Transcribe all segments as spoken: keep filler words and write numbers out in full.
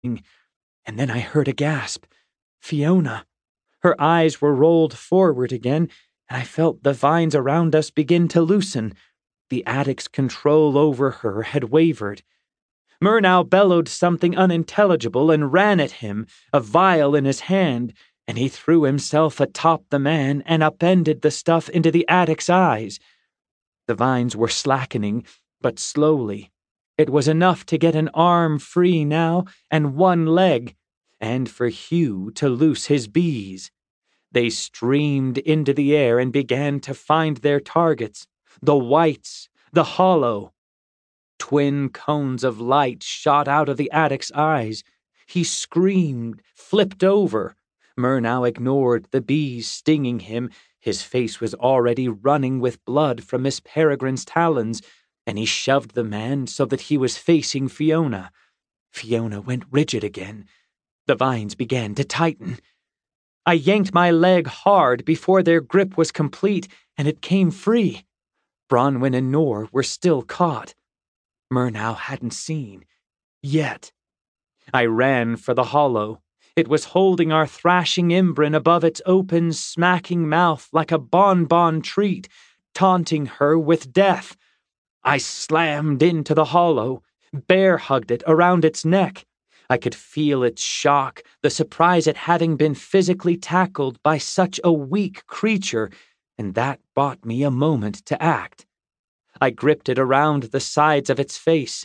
and then I heard a gasp. Fiona. Her eyes were rolled forward again, and I felt the vines around us begin to loosen. The addict's control over her had wavered. Murnau bellowed something unintelligible and ran at him, a vial in his hand, and he threw himself atop the man and upended the stuff into the addict's eyes. The vines were slackening, but slowly. It was enough to get an arm free now and one leg, and for Hugh to loose his bees. They streamed into the air and began to find their targets, the whites, the hollow. Twin cones of light shot out of the addict's eyes. He screamed, flipped over. Murnau ignored the bees stinging him. His face was already running with blood from Miss Peregrine's talons, and he shoved the man so that he was facing Fiona. Fiona went rigid again. The vines began to tighten. I yanked my leg hard before their grip was complete, and it came free. Bronwyn and Nor were still caught. Murnau hadn't seen. Yet. I ran for the hollow. It was holding our thrashing Imbrin above its open, smacking mouth like a bonbon treat, taunting her with death. I slammed into the hollow, bear-hugged it around its neck. I could feel its shock, the surprise at having been physically tackled by such a weak creature, and that bought me a moment to act. I gripped it around the sides of its face.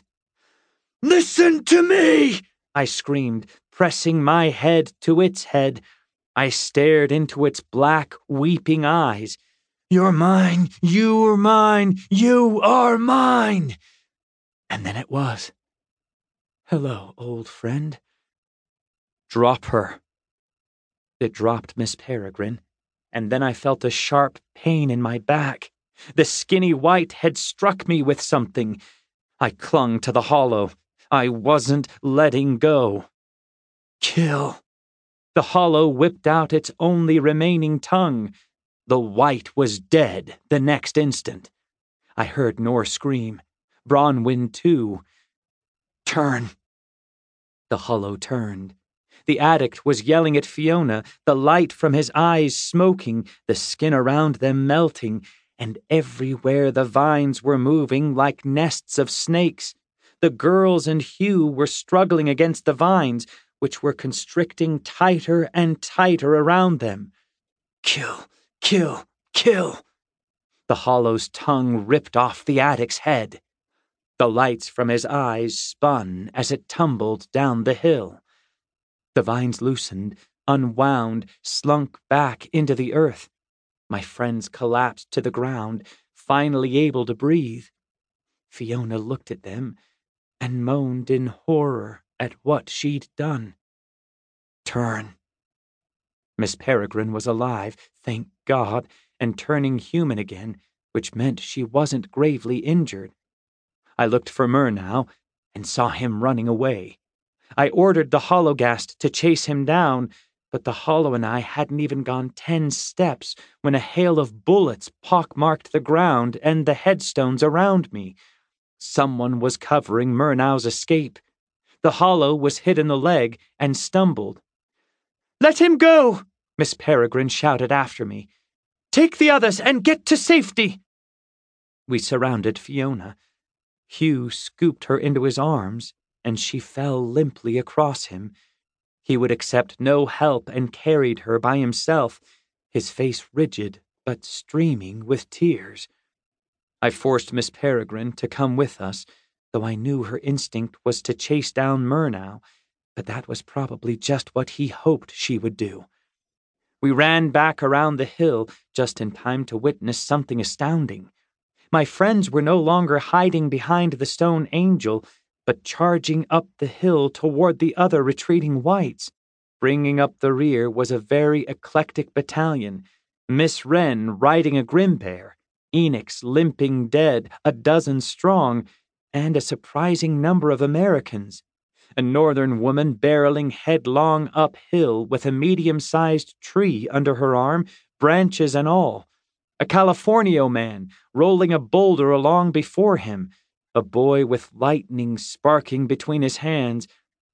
"Listen to me!" I screamed, pressing my head to its head. I stared into its black, weeping eyes. "You're mine, you're mine, you are mine!" And then it was. "Hello, old friend." "Drop her." It dropped Miss Peregrine, and then I felt a sharp pain in my back. The skinny white had struck me with something. I clung to the hollow. I wasn't letting go. "Kill." The hollow whipped out its only remaining tongue. The white was dead the next instant. I heard Nor scream. Bronwyn, too. "Turn." The hollow turned. The addict was yelling at Fiona, the light from his eyes smoking, the skin around them melting, and everywhere the vines were moving like nests of snakes. The girls and Hugh were struggling against the vines, which were constricting tighter and tighter around them. "Kill, kill, kill." The hollow's tongue ripped off the addict's head. The lights from his eyes spun as it tumbled down the hill. The vines loosened, unwound, slunk back into the earth. My friends collapsed to the ground, finally able to breathe. Fiona looked at them and moaned in horror at what she'd done. "Turn." Miss Peregrine was alive, thank God, and turning human again, which meant she wasn't gravely injured. I looked for Murnau and saw him running away. I ordered the Hologast to chase him down, but the hollow and I hadn't even gone ten steps when a hail of bullets pockmarked the ground and the headstones around me. Someone was covering Murnau's escape. The hollow was hit in the leg and stumbled. "Let him go!" Miss Peregrine shouted after me. "Take the others and get to safety!" We surrounded Fiona. Hugh scooped her into his arms, and she fell limply across him. He would accept no help and carried her by himself, his face rigid but streaming with tears. I forced Miss Peregrine to come with us, though I knew her instinct was to chase down Murnau, but that was probably just what he hoped she would do. We ran back around the hill just in time to witness something astounding. My friends were no longer hiding behind the stone angel, but charging up the hill toward the other retreating whites. Bringing up the rear was a very eclectic battalion. Miss Wren riding a Grimbear, Enix limping dead, a dozen strong, and a surprising number of Americans. A northern woman barreling headlong uphill with a medium-sized tree under her arm, branches and all. A Californio man rolling a boulder along before him. A boy with lightning sparking between his hands.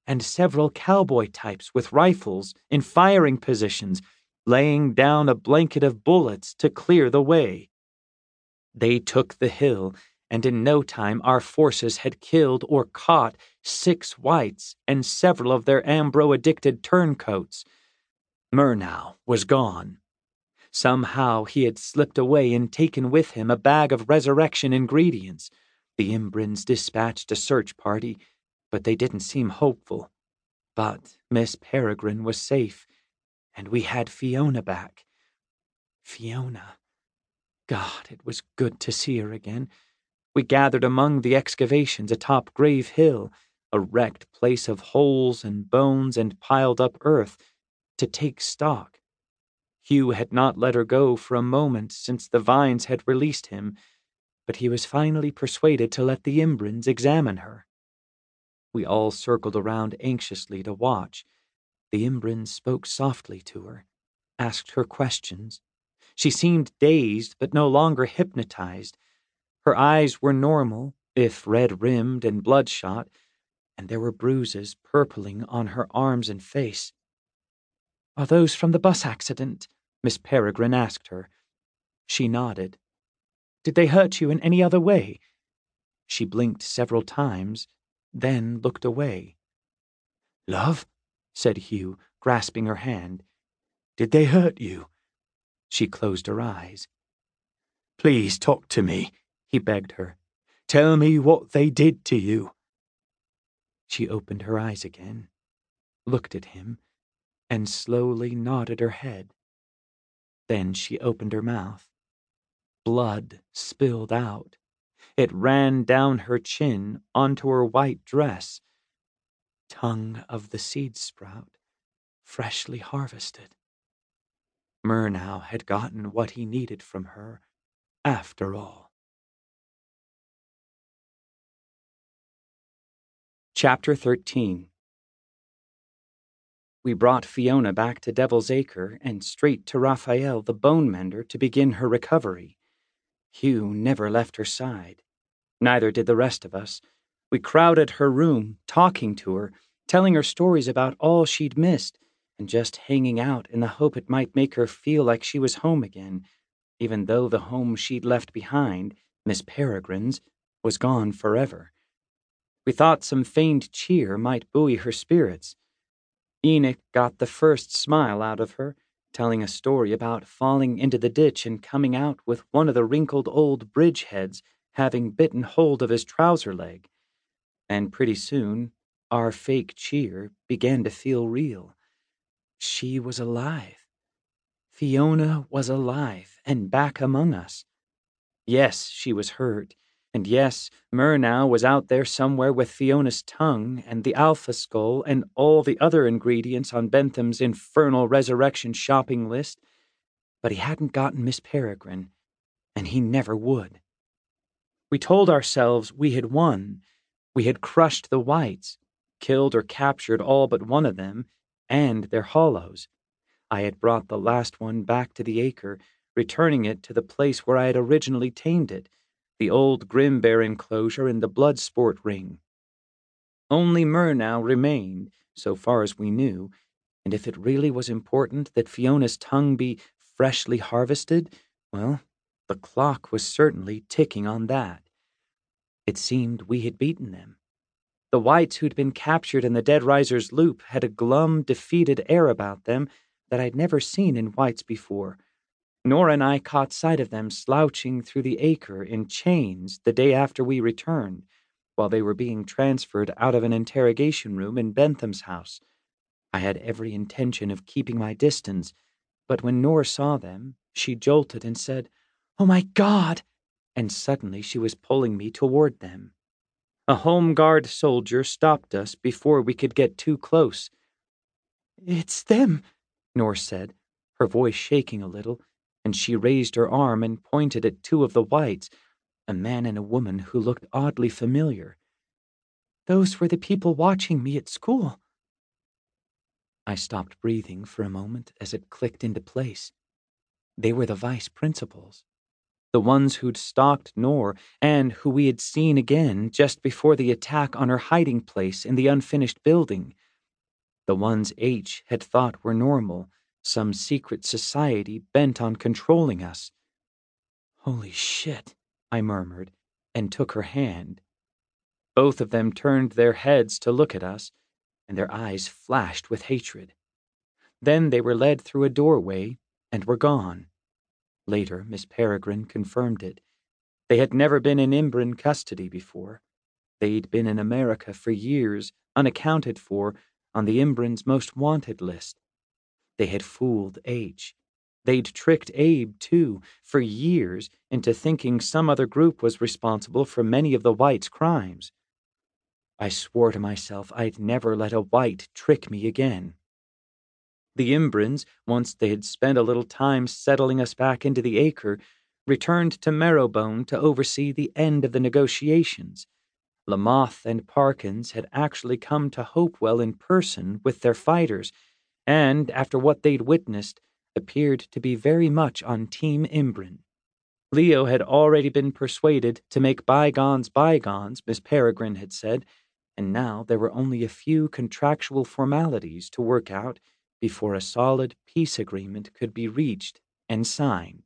and several cowboy types with rifles in firing positions, laying down a blanket of bullets to clear the way. They took the hill, and in no time our forces had killed or caught six whites and several of their Ambro-addicted turncoats. Murnau was gone. Somehow he had slipped away and taken with him a bag of resurrection ingredients. The Imbrins dispatched a search party, but they didn't seem hopeful. But Miss Peregrine was safe, and we had Fiona back. Fiona. God, it was good to see her again. We gathered among the excavations atop Grave Hill, a wrecked place of holes and bones and piled up earth, to take stock. Hugh had not let her go for a moment since the vines had released him, but he was finally persuaded to let the Imbrins examine her. We all circled around anxiously to watch. The Imbrins spoke softly to her, asked her questions. She seemed dazed, but no longer hypnotized. Her eyes were normal, if red-rimmed and bloodshot, and there were bruises purpling on her arms and face. "Are those from the bus accident?" Miss Peregrine asked her. She nodded. "Did they hurt you in any other way?" She blinked several times, then looked away. "Love," said Hugh, grasping her hand, "did they hurt you?" She closed her eyes. "Please talk to me," he begged her. "Tell me what they did to you." She opened her eyes again, looked at him, and slowly nodded her head. Then she opened her mouth. Blood spilled out. It ran down her chin onto her white dress. Tongue of the seed sprout, freshly harvested. Murnau had gotten what he needed from her, after all. Chapter thirteen. We brought Fiona back to Devil's Acre and straight to Raphael the bone mender to begin her recovery. Hugh never left her side. Neither did the rest of us. We crowded her room, talking to her, telling her stories about all she'd missed, and just hanging out in the hope it might make her feel like she was home again, even though the home she'd left behind, Miss Peregrine's, was gone forever. We thought some feigned cheer might buoy her spirits. Enoch got the first smile out of her, telling a story about falling into the ditch and coming out with one of the wrinkled old bridgeheads having bitten hold of his trouser leg. And pretty soon, our fake cheer began to feel real. She was alive. Fiona was alive and back among us. Yes, she was hurt. And yes, Murnau was out there somewhere with Fiona's tongue and the Alpha Skull and all the other ingredients on Bentham's infernal resurrection shopping list, but he hadn't gotten Miss Peregrine, and he never would. We told ourselves we had won. We had crushed the whites, killed or captured all but one of them, and their hollows. I had brought the last one back to the acre, returning it to the place where I had originally tamed it, the old Grimbear enclosure in the blood sport ring. Only Murnau remained, so far as we knew, and if it really was important that Fiona's tongue be freshly harvested, well, the clock was certainly ticking on that. It seemed we had beaten them. The whites who'd been captured in the Dead Riser's Loop had a glum, defeated air about them that I'd never seen in whites before. Nora and I caught sight of them slouching through the acre in chains the day after we returned, while they were being transferred out of an interrogation room in Bentham's house. I had every intention of keeping my distance, but when Nora saw them, she jolted and said, "Oh my God!" and suddenly she was pulling me toward them. A Home Guard soldier stopped us before we could get too close. "It's them," Nora said, her voice shaking a little, and she raised her arm and pointed at two of the whites, a man and a woman who looked oddly familiar. "Those were the people watching me at school." I stopped breathing for a moment as it clicked into place. They were the vice principals. The ones who'd stalked Nor and who we had seen again just before the attack on her hiding place in the unfinished building. The ones H had thought were normal, some secret society bent on controlling us. "Holy shit," I murmured, and took her hand. Both of them turned their heads to look at us, and their eyes flashed with hatred. Then they were led through a doorway and were gone. Later, Miss Peregrine confirmed it. They had never been in Imbran custody before. They'd been in America for years, unaccounted for, on the Imbran's most wanted list. They had fooled H. They'd tricked Abe, too, for years into thinking some other group was responsible for many of the whites' crimes. I swore to myself I'd never let a white trick me again. The Imbrans, once they had spent a little time settling us back into the acre, returned to Marrowbone to oversee the end of the negotiations. Lamoth and Parkins had actually come to Hopewell in person with their fighters, and, after what they'd witnessed, appeared to be very much on Team Imbran. Leo had already been persuaded to make bygones bygones, Miss Peregrine had said, and now there were only a few contractual formalities to work out before a solid peace agreement could be reached and signed.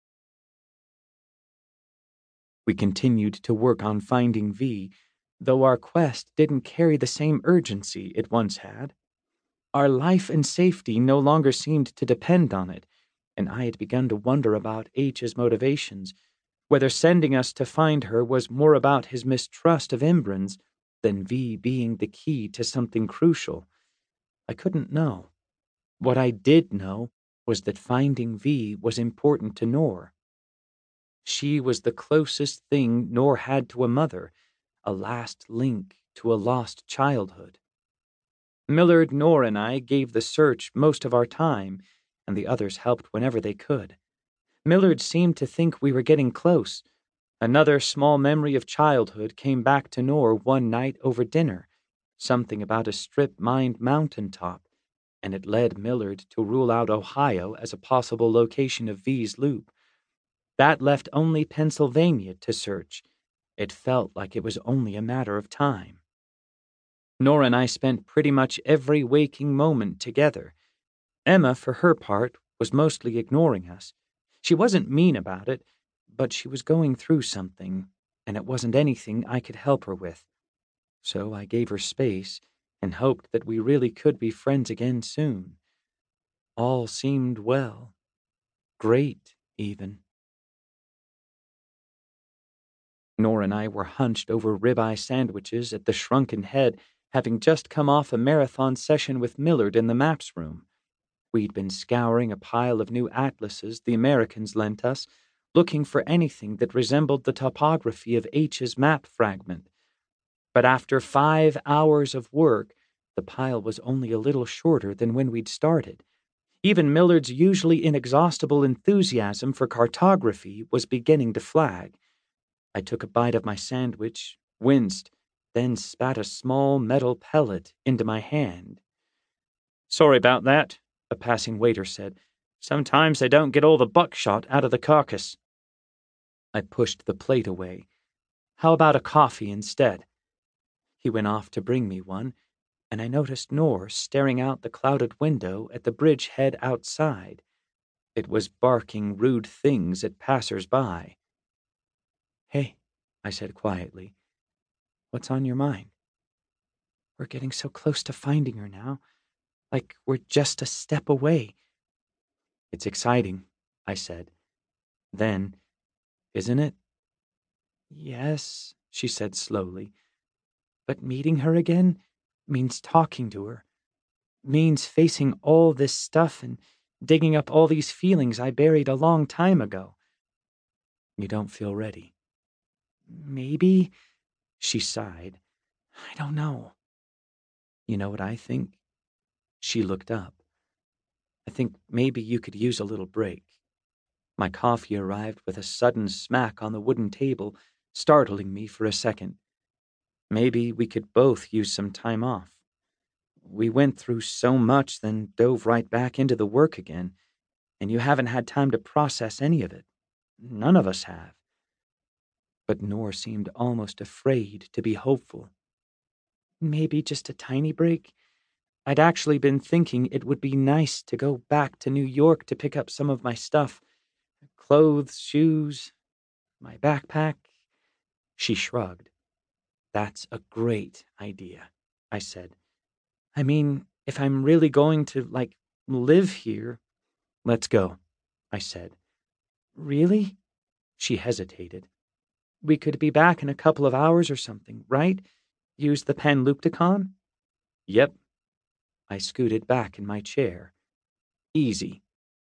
We continued to work on finding V, though our quest didn't carry the same urgency it once had. Our life and safety no longer seemed to depend on it, and I had begun to wonder about H's motivations, whether sending us to find her was more about his mistrust of Imbrans than V being the key to something crucial. I couldn't know. What I did know was that finding V was important to Nor. She was the closest thing Nor had to a mother, a last link to a lost childhood. Millard, Nor, and I gave the search most of our time, and the others helped whenever they could. Millard seemed to think we were getting close. Another small memory of childhood came back to Nor one night over dinner, something about a strip-mined mountaintop, and it led Millard to rule out Ohio as a possible location of V's loop. That left only Pennsylvania to search. It felt like it was only a matter of time. Nor and I spent pretty much every waking moment together. Emma, for her part, was mostly ignoring us. She wasn't mean about it, but she was going through something, and it wasn't anything I could help her with. So I gave her space and hoped that we really could be friends again soon. All seemed well. Great, even. Nor and I were hunched over ribeye sandwiches at the Shrunken Head, having just come off a marathon session with Millard in the maps room. We'd been scouring a pile of new atlases the Americans lent us, looking for anything that resembled the topography of H's map fragment. But after five hours of work, the pile was only a little shorter than when we'd started. Even Millard's usually inexhaustible enthusiasm for cartography was beginning to flag. I took a bite of my sandwich, winced, then spat a small metal pellet into my hand. "Sorry about that," a passing waiter said. "Sometimes they don't get all the buckshot out of the carcass." I pushed the plate away. "How about a coffee instead?" He went off to bring me one, and I noticed Nor staring out the clouded window at the bridgehead outside. It was barking rude things at passers-by. "Hey," I said quietly, "what's on your mind? We're getting so close to finding her now, like we're just a step away." "It's exciting," I said. Then, "Isn't it?" "Yes," she said slowly, "but meeting her again means talking to her, means facing all this stuff and digging up all these feelings I buried a long time ago." "You don't feel ready?" "Maybe," she sighed. "I don't know." "You know what I think?" She looked up. "I think maybe you could use a little break." My coffee arrived with a sudden smack on the wooden table, startling me for a second. Maybe we could both use some time off. We went through so much, then dove right back into the work again, and you haven't had time to process any of it. None of us have. But Noor seemed almost afraid to be hopeful. Maybe just a tiny break? I'd actually been thinking it would be nice to go back to New York to pick up some of my stuff. Clothes, shoes, my backpack. She shrugged. That's a great idea, I said. I mean, if I'm really going to, like, live here. Let's go, I said. Really? She hesitated. We could be back in a couple of hours or something, right? Use the Panlupticon? Yep. I scooted back in my chair. Easy.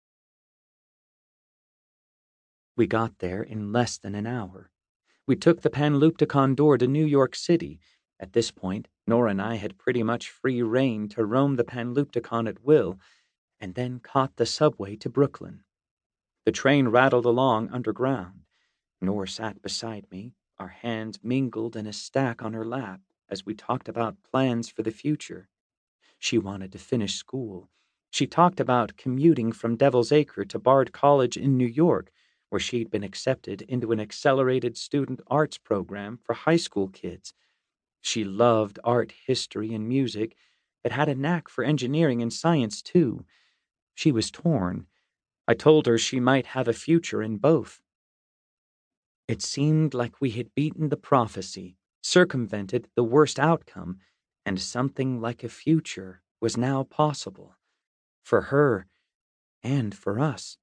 We got there in less than an hour. We took the Panlupticon door to New York City. At this point, Nora and I had pretty much free rein to roam the Panlupticon at will, and then caught the subway to Brooklyn. The train rattled along underground. Nora sat beside me, our hands mingled in a stack on her lap as we talked about plans for the future. She wanted to finish school. She talked about commuting from Devil's Acre to Bard College in New York, where she'd been accepted into an accelerated student arts program for high school kids. She loved art, history, and music, but had a knack for engineering and science, too. She was torn. I told her she might have a future in both. It seemed like we had beaten the prophecy, circumvented the worst outcome, and something like a future was now possible. For her, and for us.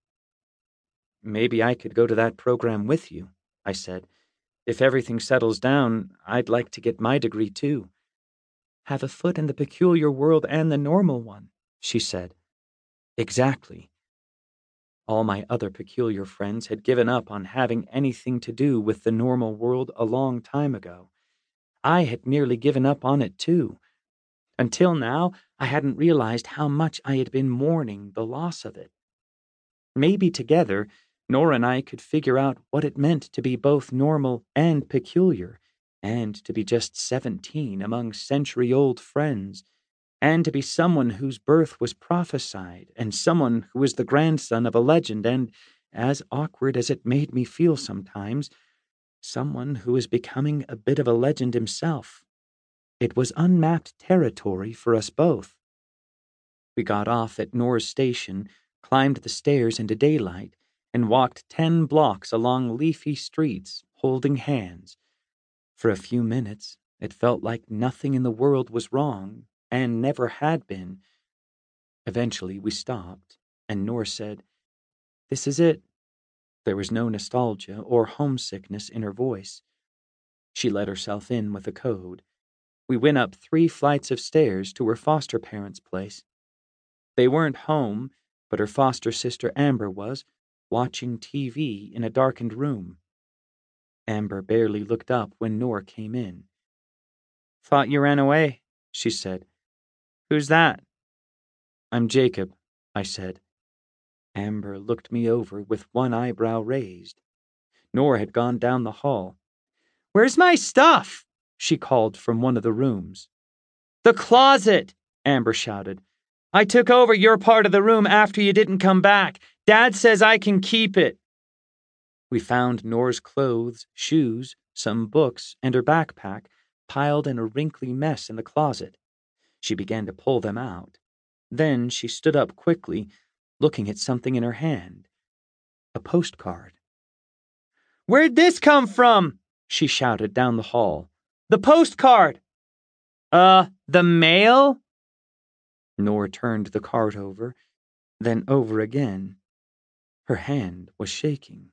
Maybe I could go to that program with you, I said. If everything settles down, I'd like to get my degree too. Have a foot in the peculiar world and the normal one, she said. Exactly. All my other peculiar friends had given up on having anything to do with the normal world a long time ago. I had nearly given up on it too. Until now, I hadn't realized how much I had been mourning the loss of it. Maybe together, Nora and I could figure out what it meant to be both normal and peculiar, and to be just seventeen among century-old friends, and to be someone whose birth was prophesied, and someone who was the grandson of a legend, and, as awkward as it made me feel sometimes, someone who was becoming a bit of a legend himself. It was unmapped territory for us both. We got off at Nor's station, climbed the stairs into daylight, and walked ten blocks along leafy streets, holding hands. For a few minutes, it felt like nothing in the world was wrong, and never had been. Eventually, we stopped, and Nor said, "This is it." There was no nostalgia or homesickness in her voice. She let herself in with a code. We went up three flights of stairs to her foster parents' place. They weren't home, but her foster sister Amber was, watching T V in a darkened room. Amber barely looked up when Nor came in. "Thought you ran away," she said. "Who's that?" "I'm Jacob," I said. Amber looked me over with one eyebrow raised. Nor had gone down the hall. "Where's my stuff?" she called from one of the rooms. "The closet!" Amber shouted. "I took over your part of the room after you didn't come back. Dad says I can keep it." We found Nor's clothes, shoes, some books, and her backpack piled in a wrinkly mess in the closet. She began to pull them out. Then she stood up quickly, looking at something in her hand. A postcard. "Where'd this come from?" she shouted down the hall. "The postcard!" Uh, the mail? Nor turned the card over, then over again. Her hand was shaking.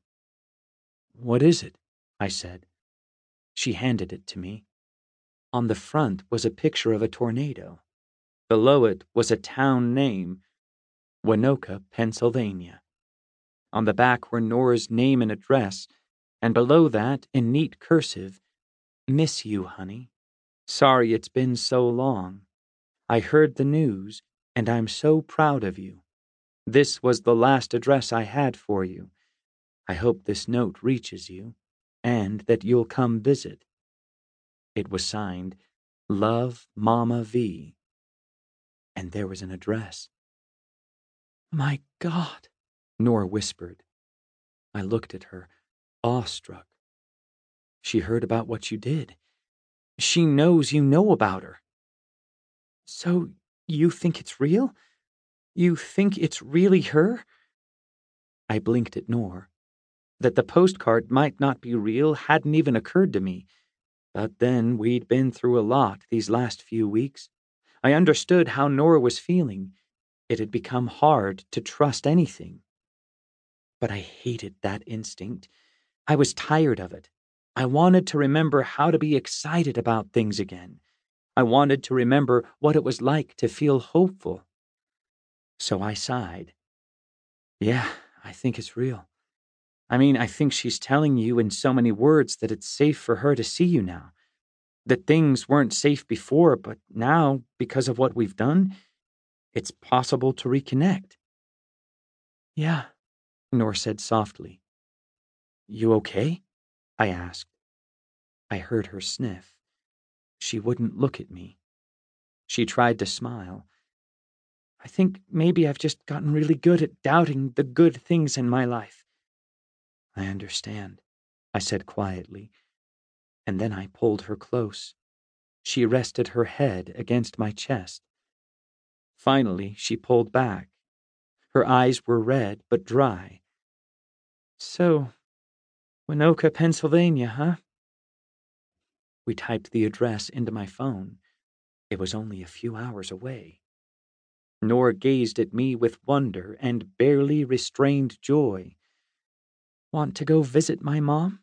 "What is it?" I said. She handed it to me. On the front was a picture of a tornado. Below it was a town name, Winoka, Pennsylvania. On the back were Nora's name and address, and below that, in neat cursive, "Miss you, honey. Sorry it's been so long. I heard the news, and I'm so proud of you. This was the last address I had for you. I hope this note reaches you, and that you'll come visit." It was signed, "Love, Mama V." And there was an address. "My God," Nora whispered. I looked at her, awestruck. She heard about what you did. She knows you know about her. So you think it's real? You think it's really her? I blinked at Nor. That the postcard might not be real hadn't even occurred to me. But then we'd been through a lot these last few weeks. I understood how Nor was feeling. It had become hard to trust anything. But I hated that instinct. I was tired of it. I wanted to remember how to be excited about things again. I wanted to remember what it was like to feel hopeful. So I sighed. Yeah, I think it's real. I mean, I think she's telling you in so many words that it's safe for her to see you now. That things weren't safe before, but now, because of what we've done, it's possible to reconnect. Yeah, Nor said softly. You okay? I asked. I heard her sniff. She wouldn't look at me. She tried to smile. I think maybe I've just gotten really good at doubting the good things in my life. I understand, I said quietly, and then I pulled her close. She rested her head against my chest. Finally, she pulled back. Her eyes were red but dry. So, Winoka, Pennsylvania, huh? We typed the address into my phone. It was only a few hours away. Nor gazed at me with wonder and barely restrained joy. Want to go visit my mom?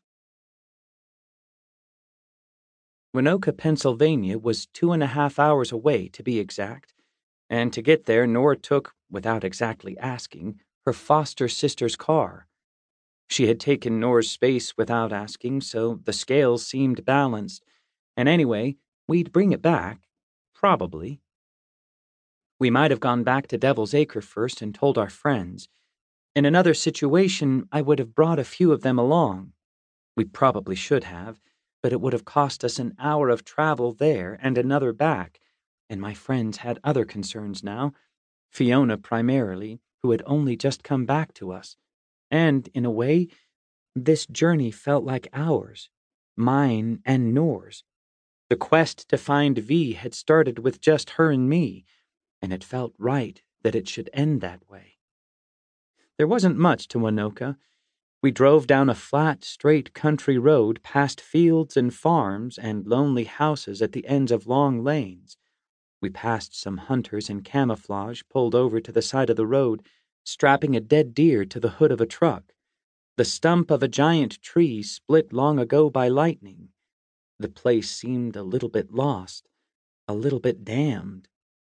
Winoka, Pennsylvania was two and a half hours away, to be exact, and to get there, Nor took, without exactly asking, her foster sister's car. She had taken Nor's space without asking, so the scales seemed balanced, and anyway, we'd bring it back, probably. We might have gone back to Devil's Acre first and told our friends. In another situation, I would have brought a few of them along. We probably should have, but it would have cost us an hour of travel there and another back, and my friends had other concerns now, Fiona primarily, who had only just come back to us. And, in a way, this journey felt like ours, mine and Nor's. The quest to find V had started with just her and me, and it felt right that it should end that way. There wasn't much to Winoka. We drove down a flat, straight country road past fields and farms and lonely houses at the ends of long lanes. We passed some hunters in camouflage pulled over to the side of the road, strapping a dead deer to the hood of a truck. The stump of a giant tree split long ago by lightning. The place seemed a little bit lost, a little bit damned.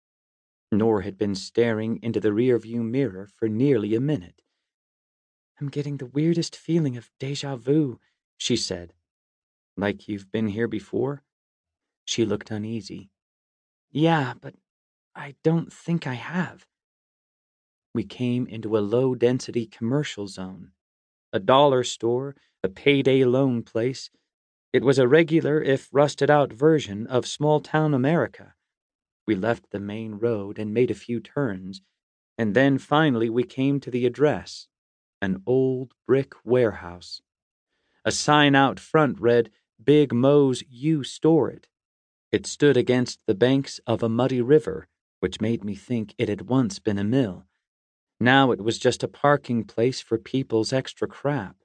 Nor had been staring into the rearview mirror for nearly a minute. I'm getting the weirdest feeling of déjà vu, she said. Like you've been here before? She looked uneasy. Yeah, but I don't think I have. We came into a low-density commercial zone. A dollar store, a payday loan place. It was a regular, if rusted-out version of small-town America. We left the main road and made a few turns, and then finally we came to the address, an old brick warehouse. A sign out front read, Big Mo's You Store It. It stood against the banks of a muddy river, which made me think it had once been a mill. Now it was just a parking place for people's extra crap.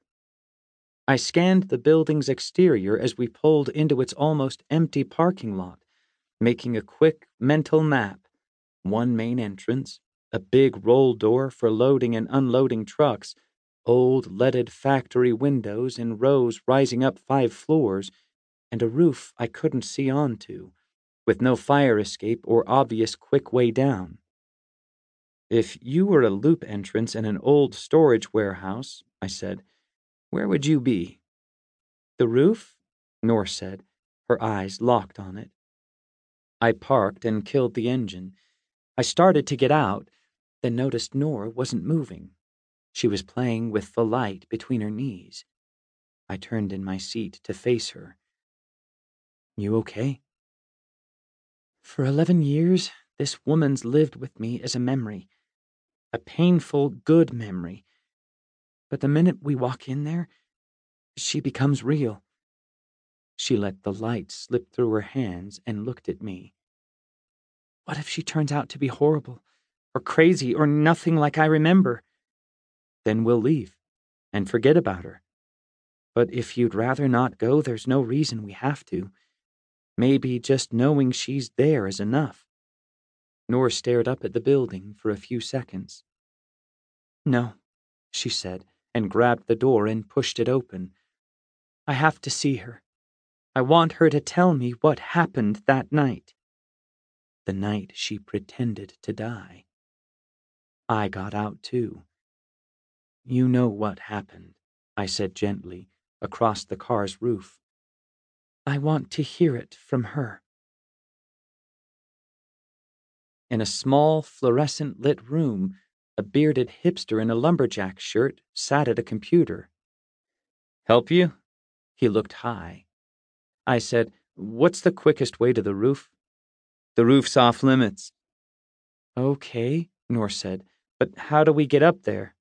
I scanned the building's exterior as we pulled into its almost empty parking lot, making a quick mental map. One main entrance, a big roll door for loading and unloading trucks, old leaded factory windows in rows rising up five floors, and a roof I couldn't see onto, with no fire escape or obvious quick way down. If you were a loop entrance in an old storage warehouse, I said, where would you be? The roof? Nor said, her eyes locked on it. I parked and killed the engine. I started to get out, then noticed Nor wasn't moving. She was playing with the light between her knees. I turned in my seat to face her. You okay? For eleven years, this woman's lived with me as a memory. A painful, good memory. But the minute we walk in there, she becomes real." She let the light slip through her hands and looked at me. "What if she turns out to be horrible, or crazy, or nothing like I remember?" "Then we'll leave, and forget about her. But if you'd rather not go, there's no reason we have to. Maybe just knowing she's there is enough." Noor stared up at the building for a few seconds. "No," she said, and grabbed the door and pushed it open. "I have to see her. I want her to tell me what happened that night. The night she pretended to die." I got out too. "You know what happened," I said gently, across the car's roof. "I want to hear it from her." In a small, fluorescent-lit room, a bearded hipster in a lumberjack shirt sat at a computer. "Help you?" He looked high. I said, "What's the quickest way to the roof?" "The roof's off limits." "Okay," Noor said, "but how do we get up there?"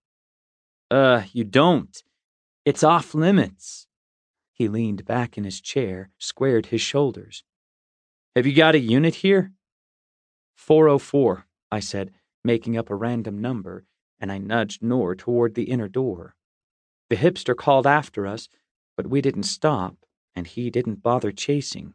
Uh, you don't. It's off limits." He leaned back in his chair, squared his shoulders. "Have you got a unit here?" four oh four, I said, making up a random number, and I nudged Noor toward the inner door. The hipster called after us, but we didn't stop, and he didn't bother chasing.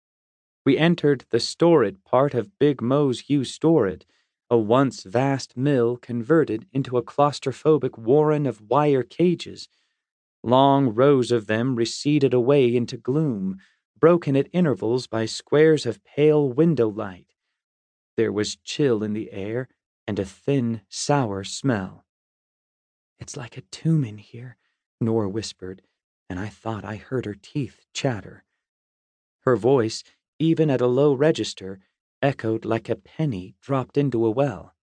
We entered the storage part of Big Mo's U-Storage, a once vast mill converted into a claustrophobic warren of wire cages. Long rows of them receded away into gloom, broken at intervals by squares of pale window light. There was chill in the air and a thin, sour smell. "It's like a tomb in here," Noor whispered, and I thought I heard her teeth chatter. Her voice, even at a low register, echoed like a penny dropped into a well.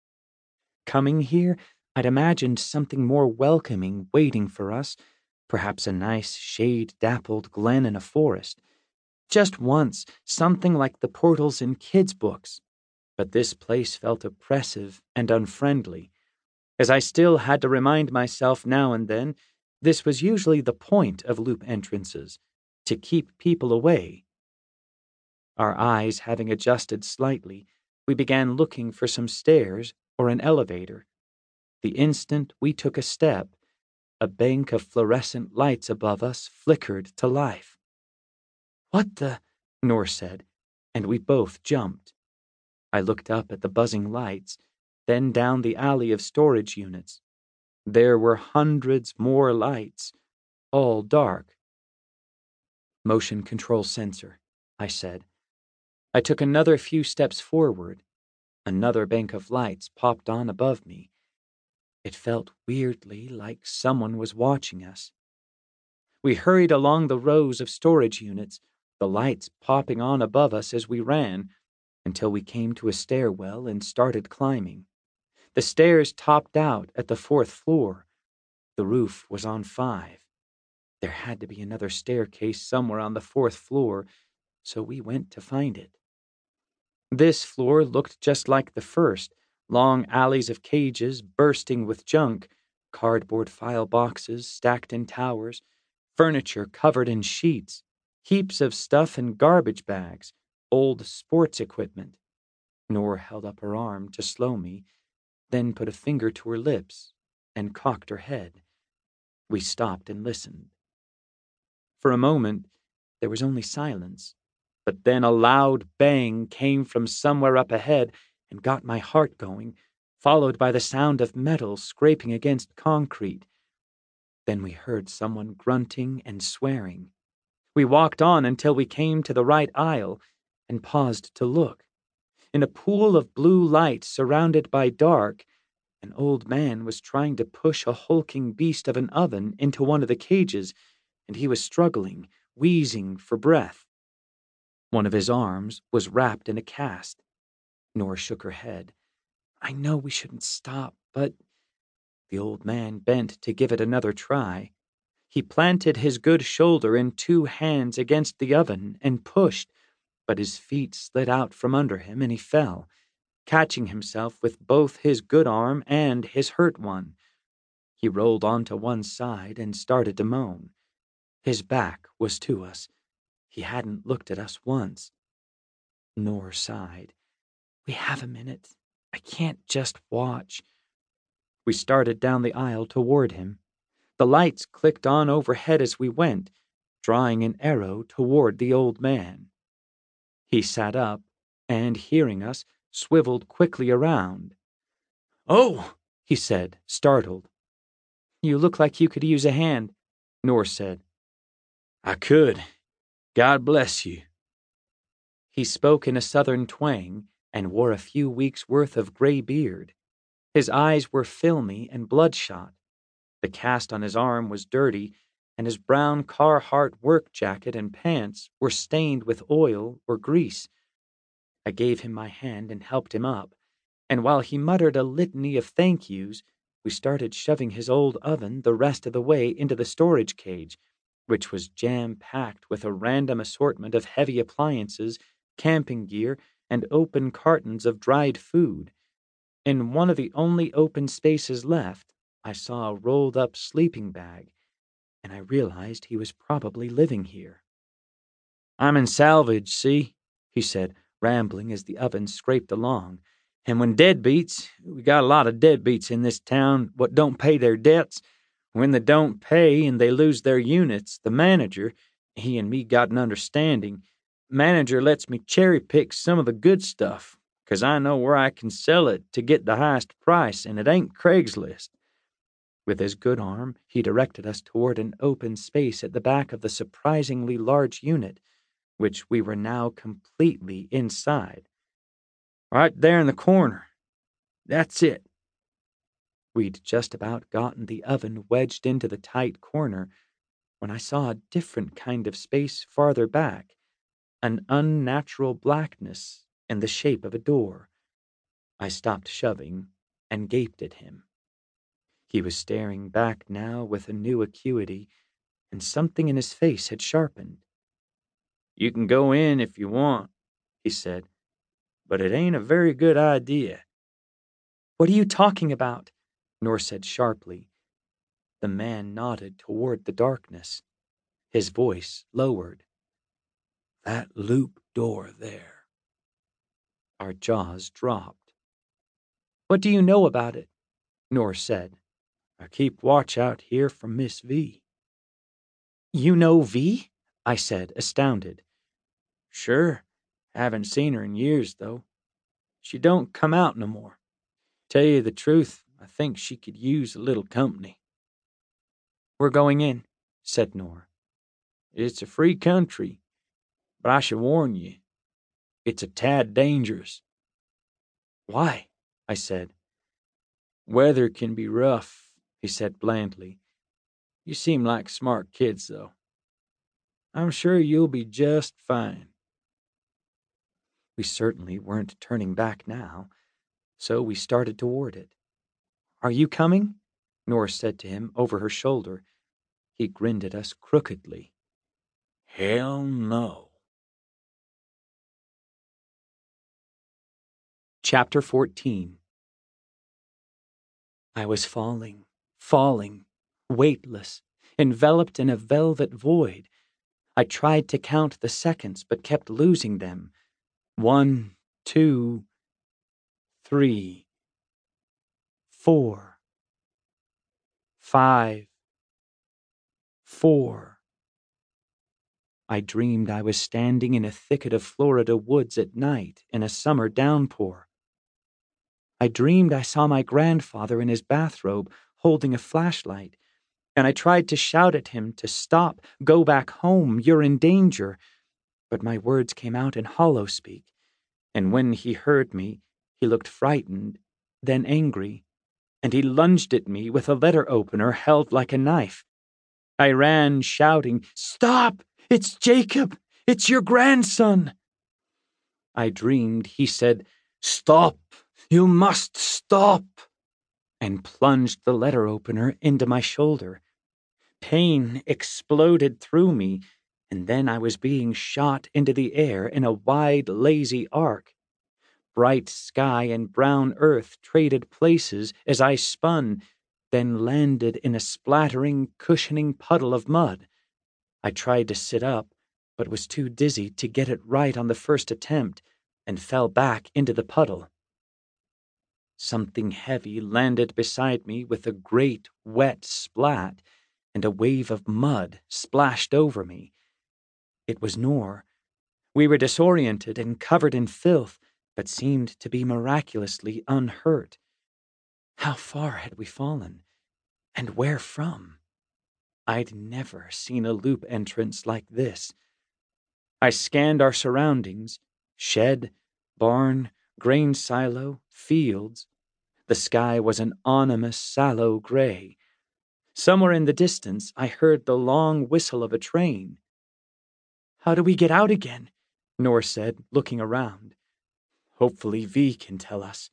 Coming here, I'd imagined something more welcoming waiting for us, perhaps a nice shade-dappled glen in a forest. Just once, something like the portals in kids' books. But this place felt oppressive and unfriendly. As I still had to remind myself now and then, this was usually the point of loop entrances, to keep people away. Our eyes having adjusted slightly, we began looking for some stairs or an elevator. The instant we took a step, a bank of fluorescent lights above us flickered to life. "What the?" Noor said, and we both jumped. I looked up at the buzzing lights, then down the alley of storage units. There were hundreds more lights, all dark. "Motion control sensor," I said. I took another few steps forward. Another bank of lights popped on above me. It felt weirdly like someone was watching us. We hurried along the rows of storage units, the lights popping on above us as we ran, until we came to a stairwell and started climbing. The stairs topped out at the fourth floor. The roof was on five. There had to be another staircase somewhere on the fourth floor, so we went to find it. This floor looked just like the first, long alleys of cages bursting with junk, cardboard file boxes stacked in towers, furniture covered in sheets, heaps of stuff in garbage bags, old sports equipment. Noor held up her arm to slow me, then put a finger to her lips and cocked her head. We stopped and listened. For a moment, there was only silence, but then a loud bang came from somewhere up ahead and got my heart going, followed by the sound of metal scraping against concrete. Then we heard someone grunting and swearing. We walked on until we came to the right aisle and paused to look. In a pool of blue light surrounded by dark, an old man was trying to push a hulking beast of an oven into one of the cages, and he was struggling, wheezing for breath. One of his arms was wrapped in a cast. Noor shook her head. "I know we shouldn't stop, but—" The old man bent to give it another try. He planted his good shoulder and two hands against the oven and pushed, but his feet slid out from under him and he fell, catching himself with both his good arm and his hurt one. He rolled onto one side and started to moan. His back was to us. He hadn't looked at us once. Nor sighed. We have a minute. I can't just watch. We started down the aisle toward him. The lights clicked on overhead as we went, drawing an arrow toward the old man. He sat up, and hearing us, swiveled quickly around. "Oh!" he said, startled. "You look like you could use a hand," Nor said. "I could. God bless you." He spoke in a southern twang and wore a few weeks' worth of gray beard. His eyes were filmy and bloodshot. The cast on his arm was dirty, and his brown Carhartt work jacket and pants were stained with oil or grease. I gave him my hand and helped him up, and while he muttered a litany of thank yous, we started shoving his old oven the rest of the way into the storage cage, which was jam-packed with a random assortment of heavy appliances, camping gear, and open cartons of dried food. In one of the only open spaces left, I saw a rolled-up sleeping bag, and I realized he was probably living here. "I'm in salvage, see?" he said, rambling as the oven scraped along. "And when deadbeats, we got a lot of deadbeats in this town what don't pay their debts. When they don't pay and they lose their units, the manager, he and me got an understanding, manager lets me cherry-pick some of the good stuff, 'cause I know where I can sell it to get the highest price, and it ain't Craigslist." With his good arm, he directed us toward an open space at the back of the surprisingly large unit, which we were now completely inside. "Right there in the corner. That's it." We'd just about gotten the oven wedged into the tight corner when I saw a different kind of space farther back, an unnatural blackness in the shape of a door. I stopped shoving and gaped at him. He was staring back now with a new acuity, and something in his face had sharpened. "You can go in if you want," he said, "but it ain't a very good idea." "What are you talking about?" Nor said sharply. The man nodded toward the darkness. His voice lowered. "That loop door there." Our jaws dropped. "What do you know about it?" Nor said. "I keep watch out here for Miss V." "You know V?" I said, astounded. "Sure. Haven't seen her in years, though. She don't come out no more. Tell you the truth, I think she could use a little company." "We're going in," said Nor. "It's a free country, but I should warn you, it's a tad dangerous." "Why?" I said. "Weather can be rough," he said blandly. "You seem like smart kids, though. I'm sure you'll be just fine." We certainly weren't turning back now, so we started toward it. "Are you coming?" Nor said to him over her shoulder. He grinned at us crookedly. "Hell no." Chapter fourteen. I was falling, falling, weightless, enveloped in a velvet void. I tried to count the seconds, but kept losing them. One, two, three, four, five, four. I dreamed I was standing in a thicket of Florida woods at night in a summer downpour. I dreamed I saw my grandfather in his bathrobe holding a flashlight, and I tried to shout at him to stop, go back home, you're in danger. But my words came out in hollow speak, and when he heard me, he looked frightened, then angry, and he lunged at me with a letter opener held like a knife. I ran, shouting, "Stop! It's Jacob! It's your grandson!" I dreamed he said, "Stop! You must stop!" and plunged the letter opener into my shoulder. Pain exploded through me, and then I was being shot into the air in a wide, lazy arc. Bright sky and brown earth traded places as I spun, then landed in a splattering, cushioning puddle of mud. I tried to sit up, but was too dizzy to get it right on the first attempt, and fell back into the puddle. Something heavy landed beside me with a great, wet splat, and a wave of mud splashed over me. It was Noor. We were disoriented and covered in filth, but seemed to be miraculously unhurt. How far had we fallen? And where from? I'd never seen a loop entrance like this. I scanned our surroundings: shed, barn, grain silo, fields. The sky was an ominous sallow gray. Somewhere in the distance, I heard the long whistle of a train. "How do we get out again?" Noor said, looking around. "Hopefully Vi can tell us."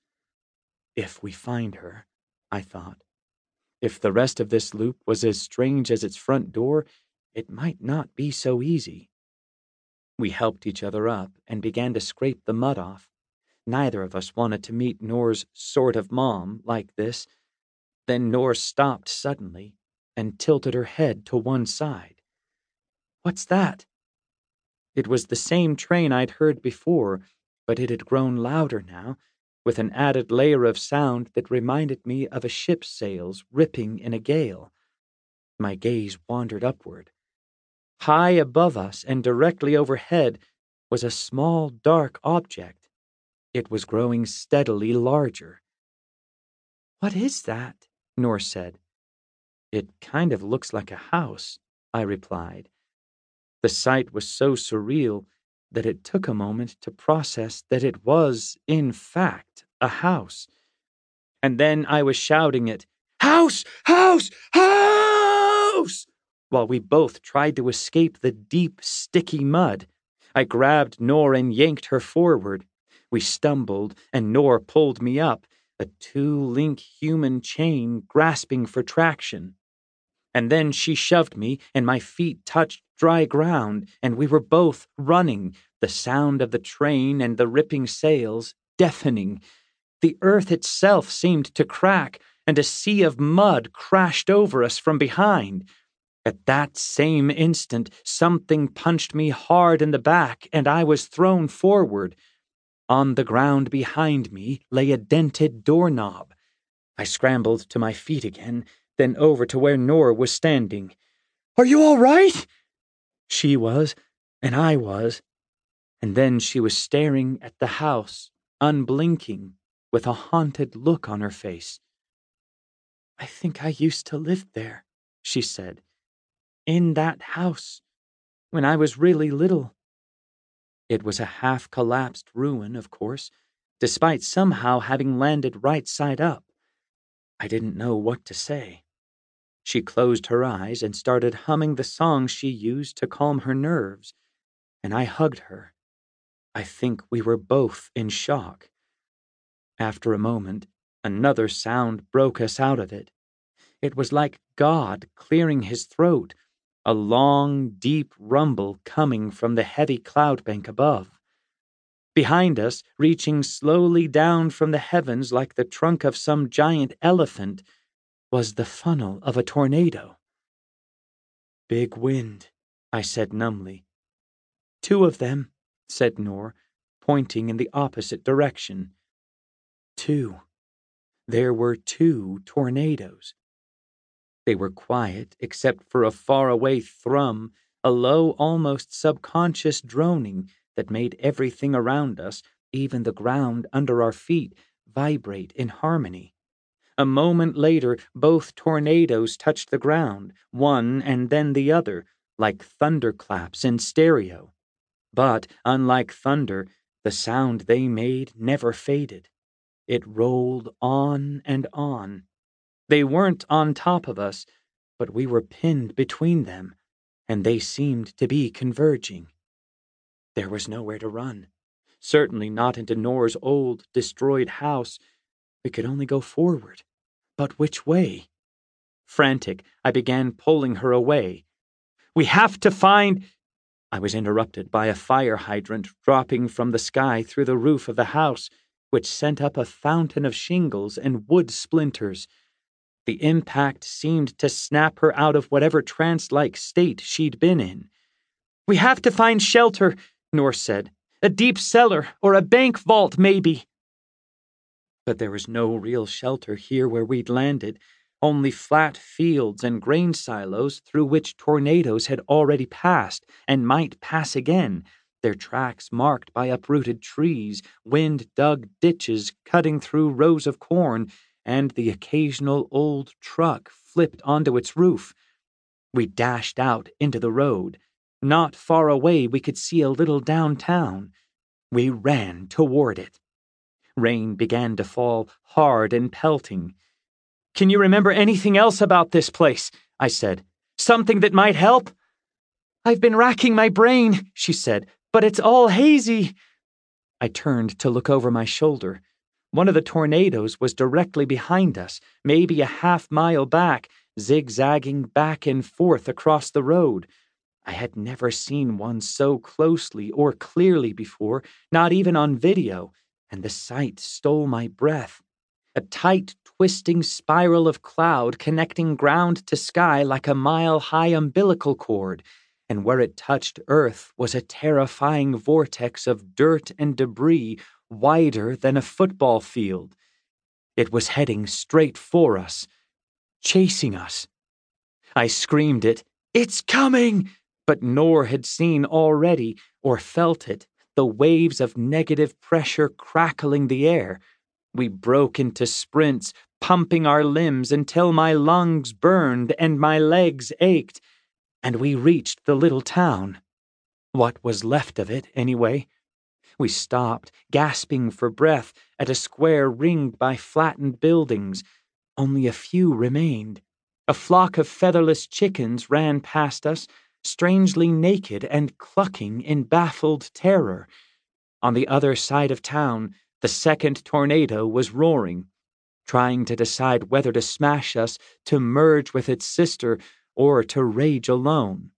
If we find her, I thought. If the rest of this loop was as strange as its front door, it might not be so easy. We helped each other up and began to scrape the mud off. Neither of us wanted to meet Noor's sort of mom like this. Then Noor stopped suddenly and tilted her head to one side. "What's that?" It was the same train I'd heard before, but it had grown louder now, with an added layer of sound that reminded me of a ship's sails ripping in a gale. My gaze wandered upward. High above us and directly overhead was a small, dark object. It was growing steadily larger. "What is that?" Noor said. "It kind of looks like a house," I replied. The sight was so surreal that it took a moment to process that it was, in fact, a house. And then I was shouting it, "House! House! House!" while we both tried to escape the deep, sticky mud. I grabbed Noor and yanked her forward. We stumbled, and Noor pulled me up, a two-link human chain grasping for traction. And then she shoved me, and my feet touched dry ground, and we were both running, the sound of the train and the ripping sails deafening. The earth itself seemed to crack, and a sea of mud crashed over us from behind. At that same instant, something punched me hard in the back, and I was thrown forward. On the ground behind me lay a dented doorknob. I scrambled to my feet again, then over to where Noor was standing. "Are you all right?" She was, and I was. And then she was staring at the house, unblinking, with a haunted look on her face. "I think I used to live there," she said. "In that house, when I was really little." It was a half-collapsed ruin, of course, despite somehow having landed right side up. I didn't know what to say. She closed her eyes and started humming the song she used to calm her nerves, and I hugged her. I think we were both in shock. After a moment, another sound broke us out of it. It was like God clearing his throat, a long, deep rumble coming from the heavy cloud bank above. Behind us, reaching slowly down from the heavens like the trunk of some giant elephant, was the funnel of a tornado. "Big wind," I said numbly. "Two of them," said Noor, pointing in the opposite direction. Two. There were two tornadoes. They were quiet except for a faraway thrum, a low, almost subconscious droning that made everything around us, even the ground under our feet, vibrate in harmony. A moment later, both tornadoes touched the ground, one and then the other, like thunderclaps in stereo. But, unlike thunder, the sound they made never faded. It rolled on and on. They weren't on top of us, but we were pinned between them, and they seemed to be converging. There was nowhere to run. Certainly not into Noor's old, destroyed house. We could only go forward. But which way? Frantic, I began pulling her away. "We have to find—" I was interrupted by a fire hydrant dropping from the sky through the roof of the house, which sent up a fountain of shingles and wood splinters. The impact seemed to snap her out of whatever trance-like state she'd been in. "We have to find shelter," Nor said. "A deep cellar or a bank vault, maybe." But there was no real shelter here where we'd landed, only flat fields and grain silos through which tornadoes had already passed and might pass again, their tracks marked by uprooted trees, wind-dug ditches cutting through rows of corn, and the occasional old truck flipped onto its roof. We dashed out into the road. Not far away we could see a little downtown. We ran toward it. Rain began to fall, hard and pelting. "Can you remember anything else about this place?" I said. "Something that might help?" "I've been racking my brain," she said, "but it's all hazy." I turned to look over my shoulder. One of the tornadoes was directly behind us, maybe a half mile back, zigzagging back and forth across the road. I had never seen one so closely or clearly before, not even on video, and the sight stole my breath. A tight, twisting spiral of cloud connecting ground to sky like a mile-high umbilical cord, and where it touched earth was a terrifying vortex of dirt and debris wider than a football field. It was heading straight for us, chasing us. I screamed it, "It's coming!" But Nor had seen already, or felt it, the waves of negative pressure crackling the air. We broke into sprints, pumping our limbs until my lungs burned and my legs ached, and we reached the little town. What was left of it, anyway. We stopped, gasping for breath, at a square ringed by flattened buildings. Only a few remained. A flock of featherless chickens ran past us, strangely naked and clucking in baffled terror. On the other side of town, the second tornado was roaring, trying to decide whether to smash us, to merge with its sister, or to rage alone.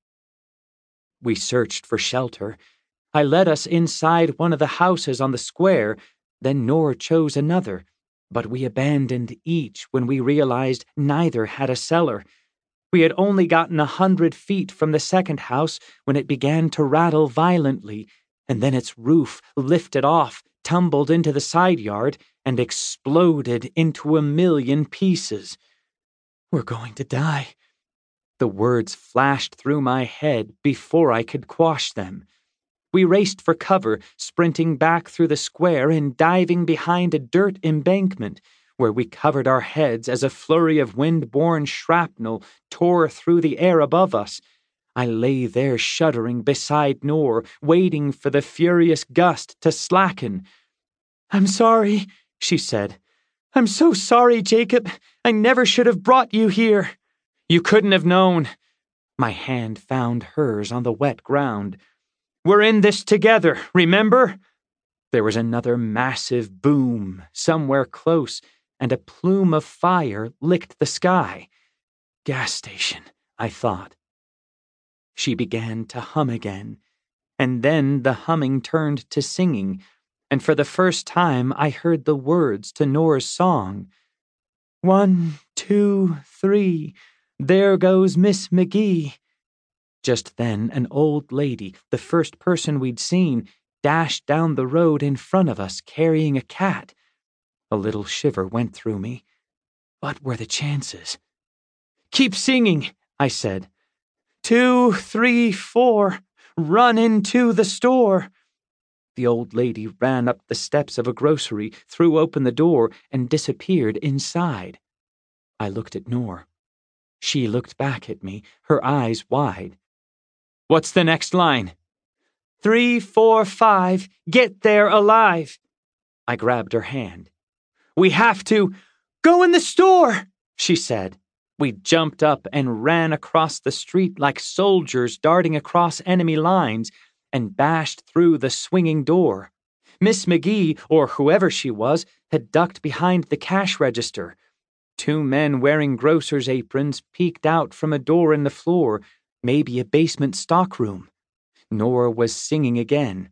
We searched for shelter. I led us inside one of the houses on the square, then Nor chose another, but we abandoned each when we realized neither had a cellar. We had only gotten a hundred feet from the second house when it began to rattle violently, and then its roof lifted off, tumbled into the side yard, and exploded into a million pieces. "We're going to die." The words flashed through my head before I could quash them. We raced for cover, sprinting back through the square and diving behind a dirt embankment, where we covered our heads as a flurry of wind-borne shrapnel tore through the air above us. I lay there shuddering beside Nor, waiting for the furious gust to slacken. "I'm sorry," she said. "I'm so sorry, Jacob. I never should have brought you here." "You couldn't have known." My hand found hers on the wet ground. "We're in this together, remember?" There was another massive boom somewhere close, and a plume of fire licked the sky. Gas station, I thought. She began to hum again, and then the humming turned to singing, and for the first time I heard the words to Nor's song. "One, two, three, there goes Miss McGee." Just then an old lady, the first person we'd seen, dashed down the road in front of us carrying a cat. A little shiver went through me. What were the chances? "Keep singing," I said. "Two, three, four, run into the store." The old lady ran up the steps of a grocery, threw open the door, and disappeared inside. I looked at Nor. She looked back at me, her eyes wide. "What's the next line?" "Three, four, five, get there alive." I grabbed her hand. "We have to go in the store," she said. We jumped up and ran across the street like soldiers darting across enemy lines and bashed through the swinging door. Miss McGee, or whoever she was, had ducked behind the cash register. Two men wearing grocer's aprons peeked out from a door in the floor, maybe a basement stockroom. Nor was singing again.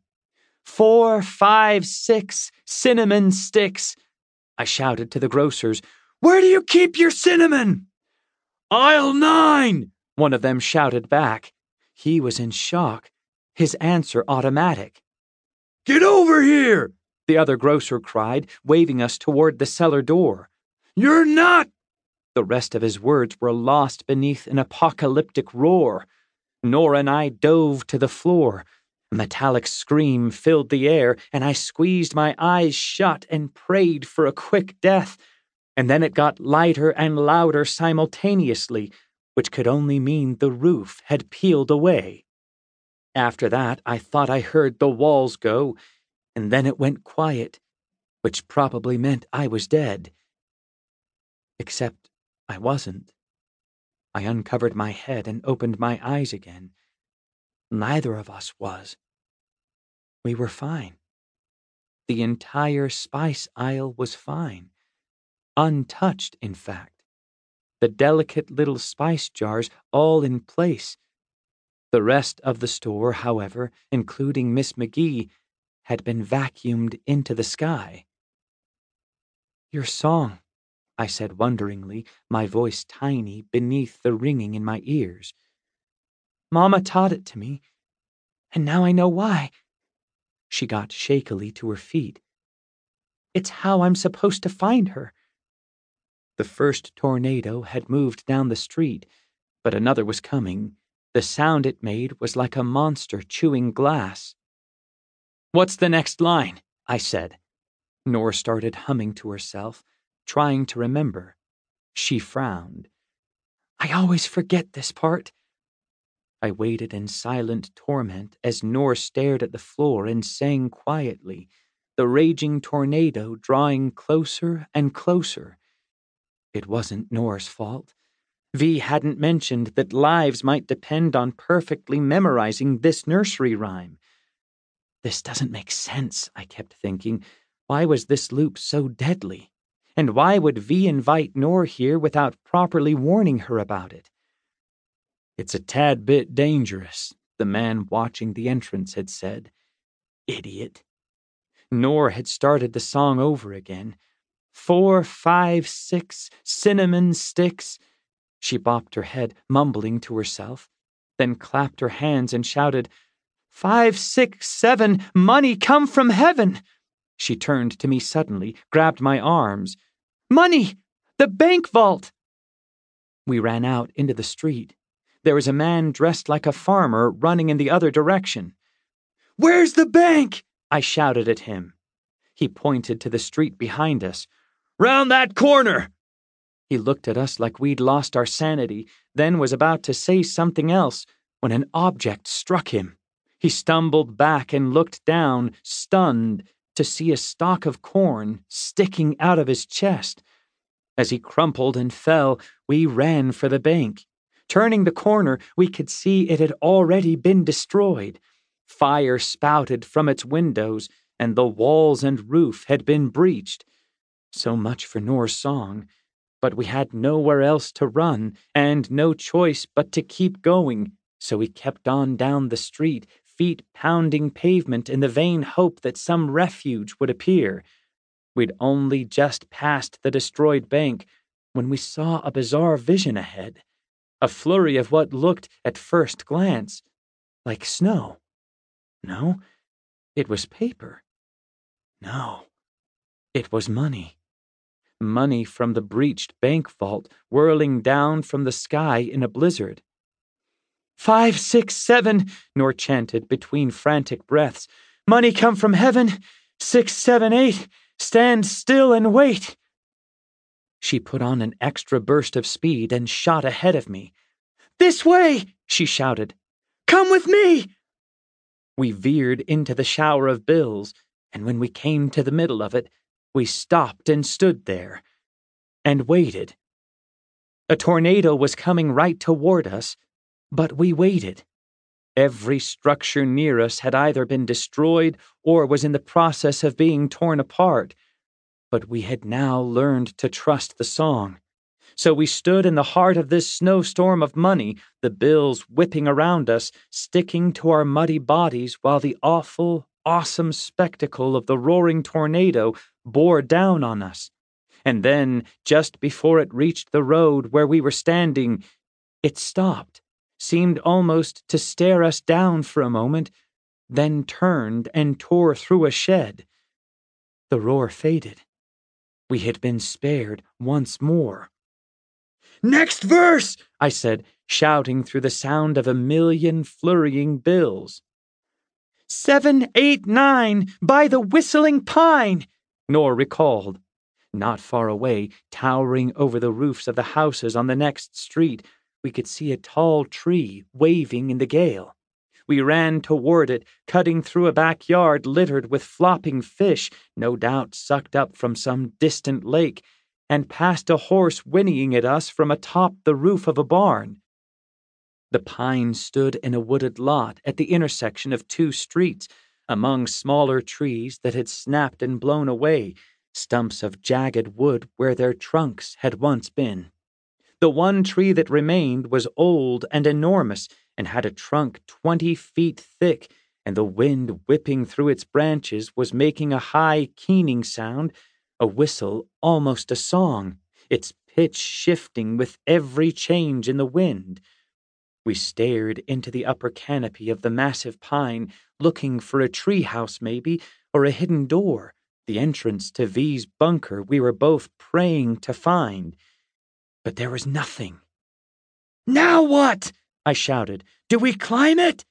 "Four, five, six, cinnamon sticks." I shouted to the grocers, Where do you keep your cinnamon?" "Aisle nine," one of them shouted back. He was in shock, his answer automatic. "Get over here," the other grocer cried, waving us toward the cellar door. "You're not—" The rest of his words were lost beneath an apocalyptic roar. Nora and I dove to the floor. A metallic scream filled the air, and I squeezed my eyes shut and prayed for a quick death. And then it got lighter and louder simultaneously, which could only mean the roof had peeled away. After that, I thought I heard the walls go, and then it went quiet, which probably meant I was dead. Except I wasn't. I uncovered my head and opened my eyes again. Neither of us was. We were fine. The entire spice aisle was fine. Untouched, in fact. The delicate little spice jars all in place. The rest of the store, however, including Miss McGee, had been vacuumed into the sky. "Your song," I said wonderingly, my voice tiny beneath the ringing in my ears. "Mama taught it to me, and now I know why." She got shakily to her feet. "It's how I'm supposed to find her." The first tornado had moved down the street, but another was coming. The sound it made was like a monster chewing glass. "What's the next line?" I said. Nora started humming to herself, trying to remember. She frowned. "I always forget this part." I waited in silent torment as Nora stared at the floor and sang quietly, the raging tornado drawing closer and closer. It wasn't Nora's fault. V hadn't mentioned that lives might depend on perfectly memorizing this nursery rhyme. This doesn't make sense, I kept thinking. Why was this loop so deadly? And why would V invite Nora here without properly warning her about it? "It's a tad bit dangerous," the man watching the entrance had said. Idiot. Nora had started the song over again. Four, five, six, cinnamon sticks. She bopped her head, mumbling to herself, then clapped her hands and shouted, "Five, six, seven, money come from heaven!" She turned to me suddenly, grabbed my arms. "Money! The bank vault!" We ran out into the street. There was a man dressed like a farmer running in the other direction. "Where's the bank?" I shouted at him. He pointed to the street behind us. "Round that corner!" He looked at us like we'd lost our sanity, then was about to say something else when an object struck him. He stumbled back and looked down, stunned, to see a stalk of corn sticking out of his chest. As he crumpled and fell, we ran for the bank. Turning the corner, we could see it had already been destroyed. Fire spouted from its windows, and the walls and roof had been breached. So much for Nora's song. But we had nowhere else to run, and no choice but to keep going, so we kept on down the street, feet pounding pavement in the vain hope that some refuge would appear. We'd only just passed the destroyed bank when we saw a bizarre vision ahead. A flurry of what looked, at first glance, like snow. No, it was paper. No, it was money. Money from the breached bank vault whirling down from the sky in a blizzard. "Five, six, seven," Nor chanted between frantic breaths. "Money come from heaven. Six, seven, eight. Stand still and wait." She put on an extra burst of speed and shot ahead of me. "This way!" she shouted. "Come with me!" We veered into the shower of bills, and when we came to the middle of it, we stopped and stood there. And waited. A tornado was coming right toward us, but we waited. Every structure near us had either been destroyed or was in the process of being torn apart. But we had now learned to trust the song. So we stood in the heart of this snowstorm of money, the bills whipping around us, sticking to our muddy bodies while the awful, awesome spectacle of the roaring tornado bore down on us. And then, just before it reached the road where we were standing, it stopped, seemed almost to stare us down for a moment, then turned and tore through a shed. The roar faded. We had been spared once more. "Next verse!" I said, shouting through the sound of a million flurrying bills. Seven, eight, nine, by the whistling pine, Nor recalled. Not far away, towering over the roofs of the houses on the next street, we could see a tall tree waving in the gale. We ran toward it, cutting through a backyard littered with flopping fish, no doubt sucked up from some distant lake, and past a horse whinnying at us from atop the roof of a barn. The pine stood in a wooded lot at the intersection of two streets, among smaller trees that had snapped and blown away, stumps of jagged wood where their trunks had once been. The one tree that remained was old and enormous, and had a trunk twenty feet thick, and the wind whipping through its branches was making a high, keening sound, a whistle, almost a song, its pitch shifting with every change in the wind. We stared into the upper canopy of the massive pine, looking for a tree house maybe, or a hidden door, the entrance to V's bunker we were both praying to find. But there was nothing. "Now what?" I shouted. "Do we climb it?"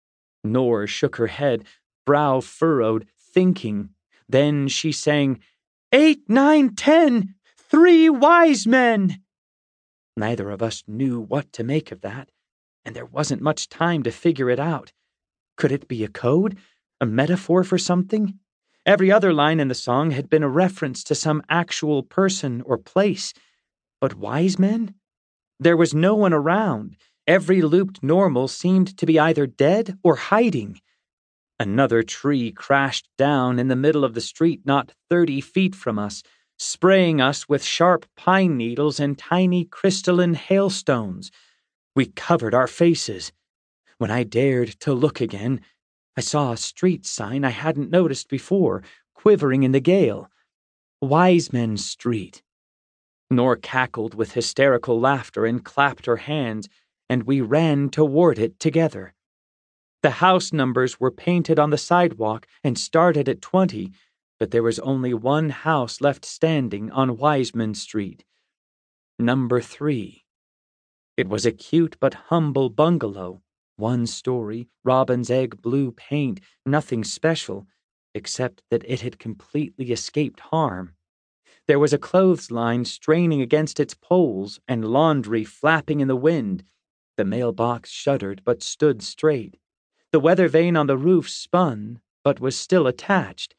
Nor shook her head, brow furrowed, thinking. Then she sang, "Eight, nine, ten, three wise men." Neither of us knew what to make of that, and there wasn't much time to figure it out. Could it be a code? A metaphor for something? Every other line in the song had been a reference to some actual person or place. But wise men? There was no one around. Every looped normal seemed to be either dead or hiding. Another tree crashed down in the middle of the street not thirty feet from us, spraying us with sharp pine needles and tiny crystalline hailstones. We covered our faces. When I dared to look again, I saw a street sign I hadn't noticed before, quivering in the gale. Wiseman Street. Nor cackled with hysterical laughter and clapped her hands, and we ran toward it together. The house numbers were painted on the sidewalk and started at twenty, but there was only one house left standing on Wiseman Street. Number three. It was a cute but humble bungalow, one story, robin's egg blue paint, nothing special, except that it had completely escaped harm. There was a clothesline straining against its poles and laundry flapping in the wind. The mailbox shuddered but stood straight. The weather vane on the roof spun but was still attached.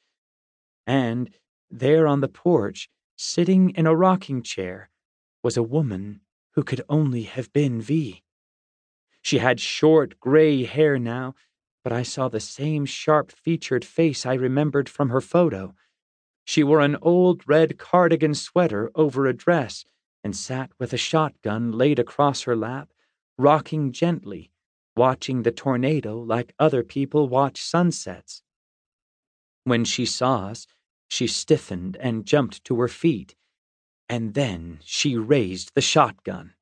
And there on the porch, sitting in a rocking chair, was a woman who could only have been V. She had short gray hair now, but I saw the same sharp-featured face I remembered from her photo. She wore an old red cardigan sweater over a dress and sat with a shotgun laid across her lap, rocking gently, watching the tornado like other people watch sunsets. When she saw us, she stiffened and jumped to her feet, and then she raised the shotgun.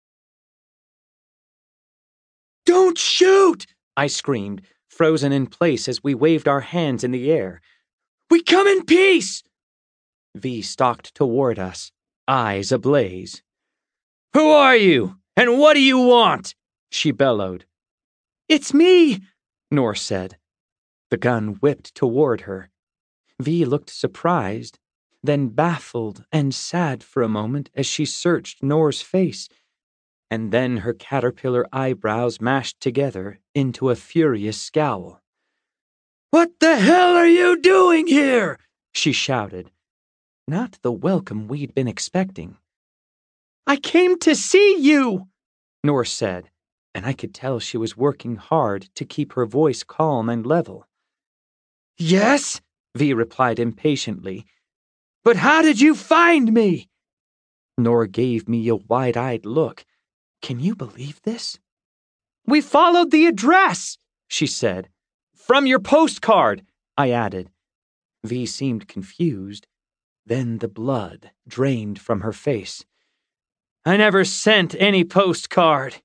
"Don't shoot!" I screamed, frozen in place as we waved our hands in the air. "We come in peace!" V stalked toward us, eyes ablaze. "Who are you, and what do you want?" she bellowed. "It's me," Nor said. The gun whipped toward her. V looked surprised, then baffled and sad for a moment as she searched Nor's face, and then her caterpillar eyebrows mashed together into a furious scowl. "What the hell are you doing here?" she shouted. Not the welcome we'd been expecting. "I came to see you," Nor said, and I could tell she was working hard to keep her voice calm and level. "Yes," V replied impatiently. "But how did you find me?" Nor gave me a wide-eyed look. "Can you believe this?" "We followed the address," she said. "From your postcard," I added. V seemed confused. Then the blood drained from her face. "I never sent any postcard."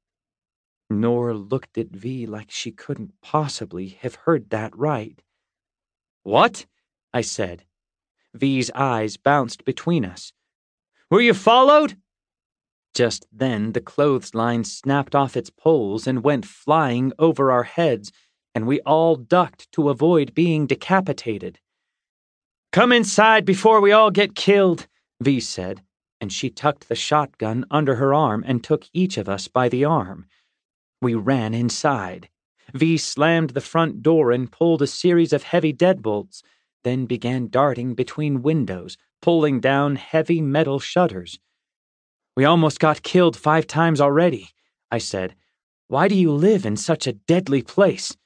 Nor looked at V like she couldn't possibly have heard that right. "What?" I said. V's eyes bounced between us. "Were you followed?" Just then the clothesline snapped off its poles and went flying over our heads, and we all ducked to avoid being decapitated. "Come inside before we all get killed," V said, and she tucked the shotgun under her arm and took each of us by the arm. We ran inside. V slammed the front door and pulled a series of heavy deadbolts, then began darting between windows, pulling down heavy metal shutters. "We almost got killed five times already," I said. "Why do you live in such a deadly place?"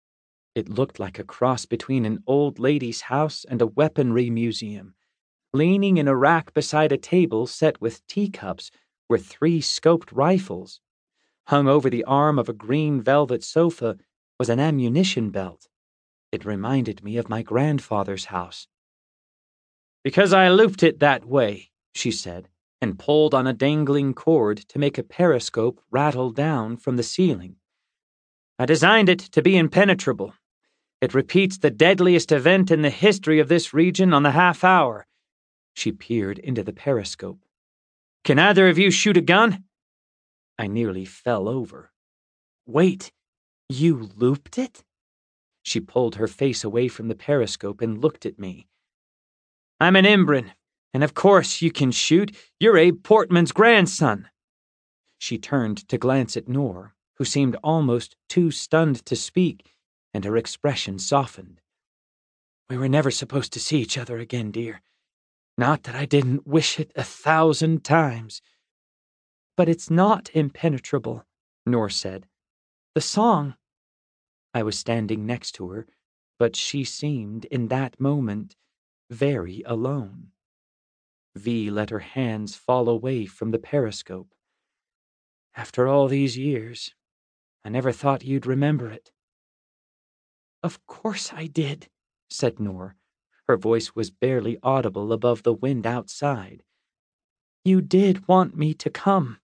It looked like a cross between an old lady's house and a weaponry museum. Leaning in a rack beside a table set with teacups were three scoped rifles. Hung over the arm of a green velvet sofa was an ammunition belt. It reminded me of my grandfather's house. "Because I looped it that way," she said, and pulled on a dangling cord to make a periscope rattle down from the ceiling. "I designed it to be impenetrable. It repeats the deadliest event in the history of this region on the half hour." She peered into the periscope. "Can either of you shoot a gun?" I nearly fell over. "Wait, you looped it?" She pulled her face away from the periscope and looked at me. "I'm an Imbrin, and of course you can shoot. You're Abe Portman's grandson." She turned to glance at Noor, who seemed almost too stunned to speak, and her expression softened. "We were never supposed to see each other again, dear. Not that I didn't wish it a thousand times." "But it's not impenetrable," Noor said. "The song—" I was standing next to her, but she seemed, in that moment, very alone. V let her hands fall away from the periscope. "After all these years, I never thought you'd remember it." "Of course I did," said Noor. Her voice was barely audible above the wind outside. "You did want me to come."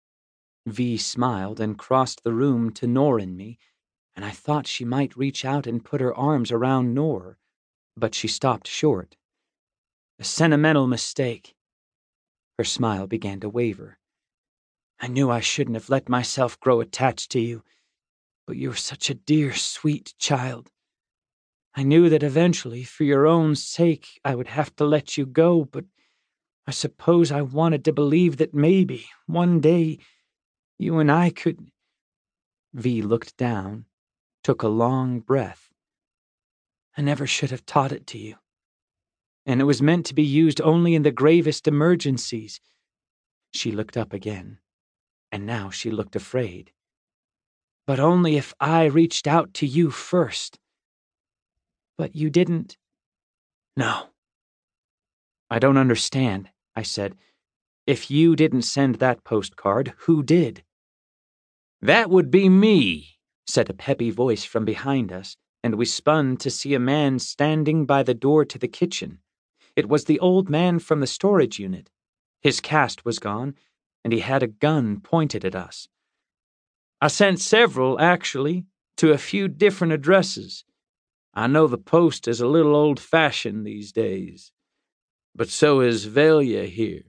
V smiled and crossed the room to Noor and me, and I thought she might reach out and put her arms around Noor, but she stopped short. "A sentimental mistake." Her smile began to waver. "I knew I shouldn't have let myself grow attached to you, but you were such a dear, sweet child. I knew that eventually, for your own sake, I would have to let you go, but I suppose I wanted to believe that maybe, one day, you and I could—" V looked down, took a long breath. "I never should have taught it to you. And it was meant to be used only in the gravest emergencies." She looked up again, and now she looked afraid. "But only if I reached out to you first." "But you didn't—" "No." "I don't understand," I said. "If you didn't send that postcard, who did?" "That would be me," said a peppy voice from behind us, and we spun to see a man standing by the door to the kitchen. It was the old man from the storage unit. His cast was gone, and he had a gun pointed at us. "I sent several, actually, to a few different addresses. I know the post is a little old-fashioned these days, but so is Velia here."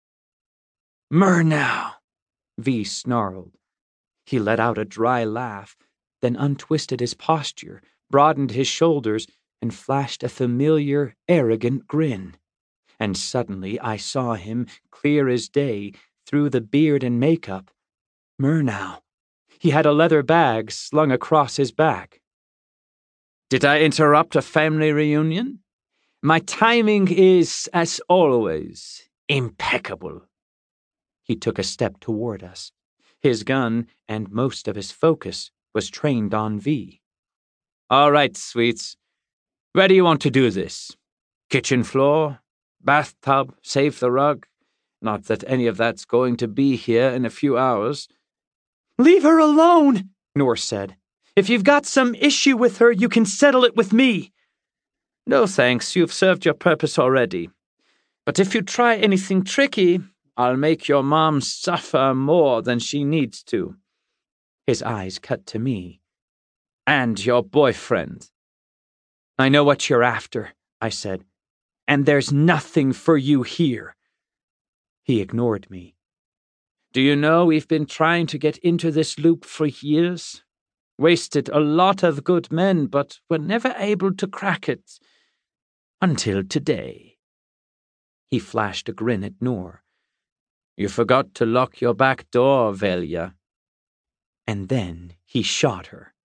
"Murnau," V snarled. He let out a dry laugh, then untwisted his posture, broadened his shoulders, and flashed a familiar, arrogant grin. And suddenly I saw him, clear as day, through the beard and makeup. Murnau. He had a leather bag slung across his back. "Did I interrupt a family reunion? My timing is, as always, impeccable." He took a step toward us. His gun, and most of his focus, was trained on V. "All right, sweets. Where do you want to do this? Kitchen floor? Bathtub? Save the rug? Not that any of that's going to be here in a few hours." "Leave her alone," Noor said. "If you've got some issue with her, you can settle it with me." "No thanks, you've served your purpose already. But if you try anything tricky, I'll make your mom suffer more than she needs to." His eyes cut to me. "And your boyfriend." "I know what you're after," I said, "and there's nothing for you here." He ignored me. "Do you know we've been trying to get into this loop for years? Wasted a lot of good men, but were never able to crack it. Until today." He flashed a grin at Noor. "You forgot to lock your back door, Velia." And then he shot her.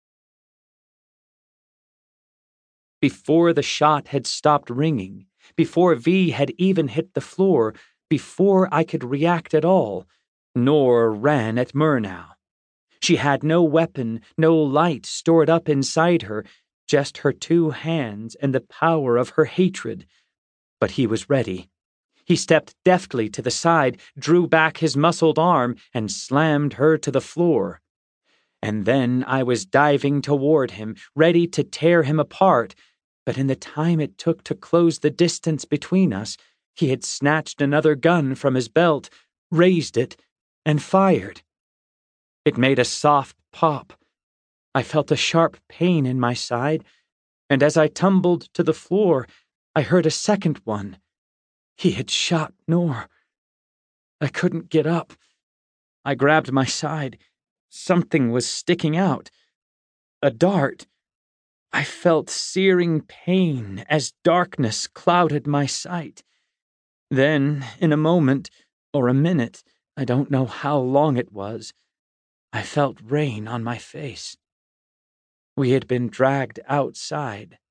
Before the shot had stopped ringing, before V had even hit the floor, before I could react at all, Noor ran at Murnau. She had no weapon, no light stored up inside her, just her two hands and the power of her hatred. But he was ready. He stepped deftly to the side, drew back his muscled arm, and slammed her to the floor. And then I was diving toward him, ready to tear him apart, but in the time it took to close the distance between us, he had snatched another gun from his belt, raised it, and fired. It made a soft pop. I felt a sharp pain in my side, and as I tumbled to the floor, I heard a second one. He had shot Noor. I couldn't get up. I grabbed my side. Something was sticking out. A dart. I felt searing pain as darkness clouded my sight. Then, in a moment, or a minute, I don't know how long it was, I felt rain on my face. We had been dragged outside.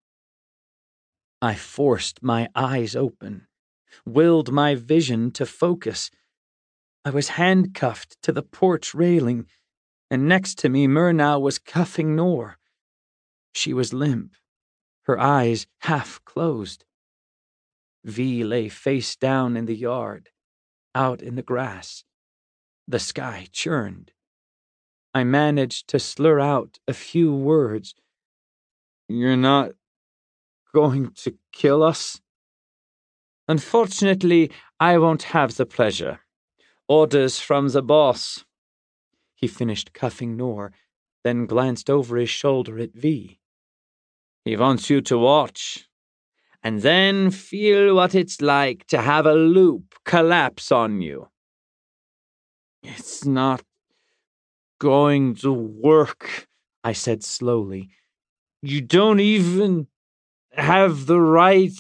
I forced my eyes open, willed my vision to focus. I was handcuffed to the porch railing, and next to me Murnau was cuffing Noor. She was limp, her eyes half closed. V lay face down in the yard, out in the grass. The sky churned. I managed to slur out a few words. "You're not going to kill us?" "Unfortunately, I won't have the pleasure. Orders from the boss." He finished cuffing Noor, then glanced over his shoulder at V. "He wants you to watch, and then feel what it's like to have a loop collapse on you." "It's not going to work," I said slowly. "You don't even have the right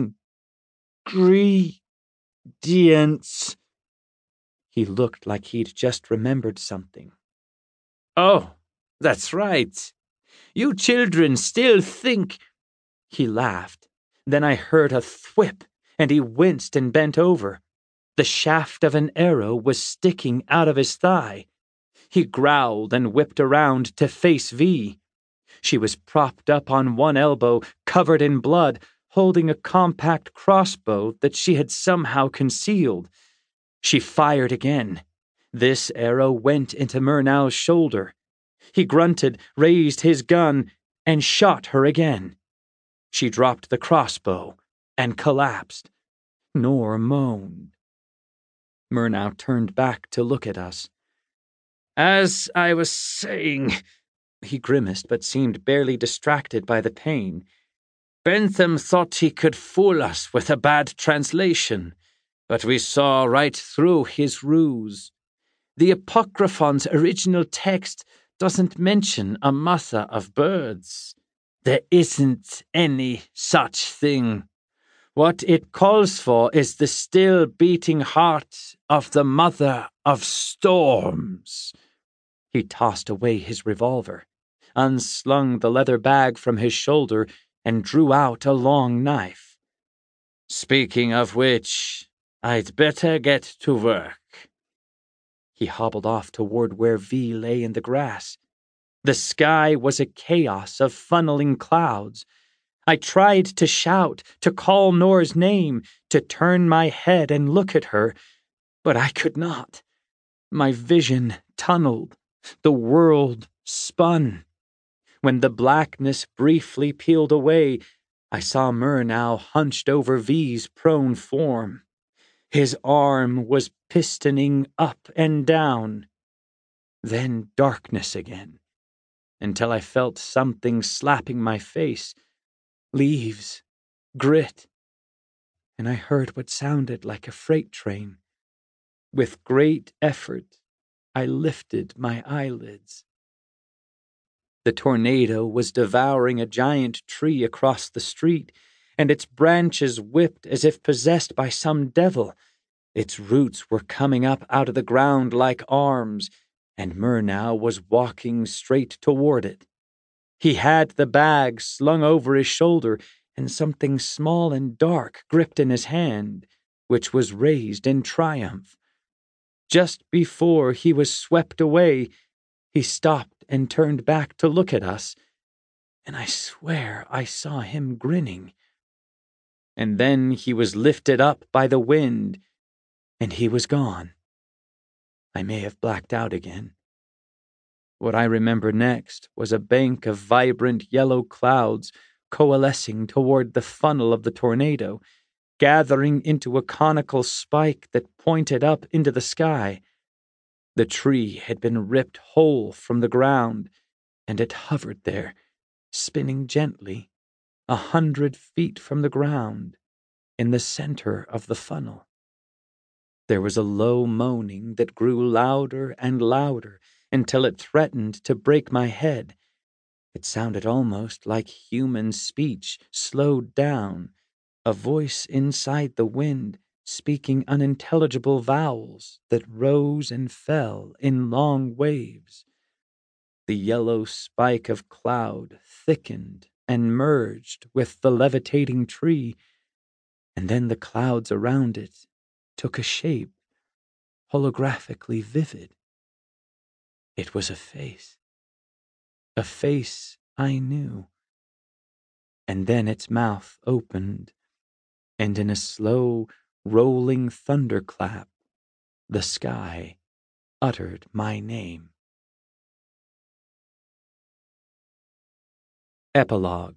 ingredients." He looked like he'd just remembered something. "Oh, that's right. You children still think—" He laughed. Then I heard a thwip, and he winced and bent over. The shaft of an arrow was sticking out of his thigh. He growled and whipped around to face V. She was propped up on one elbow, covered in blood, holding a compact crossbow that she had somehow concealed. She fired again. This arrow went into Murnau's shoulder. He grunted, raised his gun, and shot her again. She dropped the crossbow and collapsed. Noor moaned. Murnau turned back to look at us. "As I was saying," he grimaced but seemed barely distracted by the pain, "Bentham thought he could fool us with a bad translation, but we saw right through his ruse. The Apocryphon's original text doesn't mention a mother of birds. There isn't any such thing. What it calls for is the still beating heart of the mother of storms." He tossed away his revolver, unslung the leather bag from his shoulder, and drew out a long knife. "Speaking of which, I'd better get to work." He hobbled off toward where V lay in the grass. The sky was a chaos of funneling clouds. I tried to shout, to call Noor's name, to turn my head and look at her, but I could not. My vision tunneled. The world spun. When the blackness briefly peeled away, I saw Murnau hunched over V's prone form. His arm was pistoning up and down. Then darkness again, until I felt something slapping my face. Leaves, grit, and I heard what sounded like a freight train. With great effort, I lifted my eyelids. The tornado was devouring a giant tree across the street, and its branches whipped as if possessed by some devil. Its roots were coming up out of the ground like arms, and Murnau was walking straight toward it. He had the bag slung over his shoulder, and something small and dark gripped in his hand, which was raised in triumph. Just before he was swept away, he stopped and turned back to look at us, and I swear I saw him grinning. And then he was lifted up by the wind, and he was gone. I may have blacked out again. What I remember next was a bank of vibrant yellow clouds coalescing toward the funnel of the tornado, gathering into a conical spike that pointed up into the sky. The tree had been ripped whole from the ground, and it hovered there, spinning gently, a hundred feet from the ground, in the center of the funnel. There was a low moaning that grew louder and louder until it threatened to break my head. It sounded almost like human speech slowed down, a voice inside the wind speaking unintelligible vowels that rose and fell in long waves. The yellow spike of cloud thickened and merged with the levitating tree, and then the clouds around it took a shape, holographically vivid. It was a face. A face I knew. And then its mouth opened, and in a slow, rolling thunderclap, the sky uttered my name. Epilogue.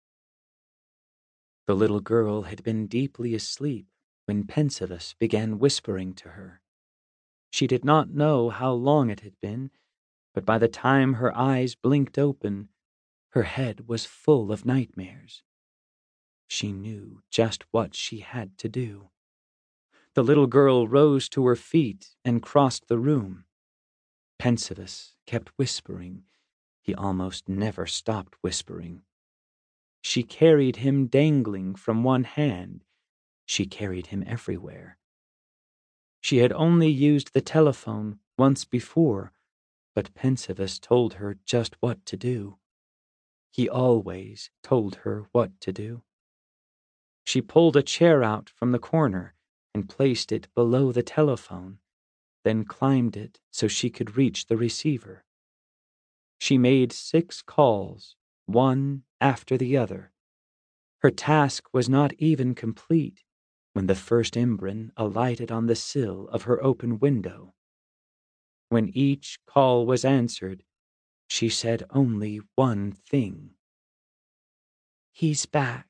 The little girl had been deeply asleep when Pensivus began whispering to her. She did not know how long it had been, but by the time her eyes blinked open, her head was full of nightmares. She knew just what she had to do. The little girl rose to her feet and crossed the room. Pensivus kept whispering. He almost never stopped whispering. She carried him dangling from one hand. She carried him everywhere. She had only used the telephone once before, but Pensivus told her just what to do. He always told her what to do. She pulled a chair out from the corner and placed it below the telephone, then climbed it so she could reach the receiver. She made six calls, one after the other. Her task was not even complete when the first Imbran alighted on the sill of her open window. When each call was answered, she said only one thing. "He's back."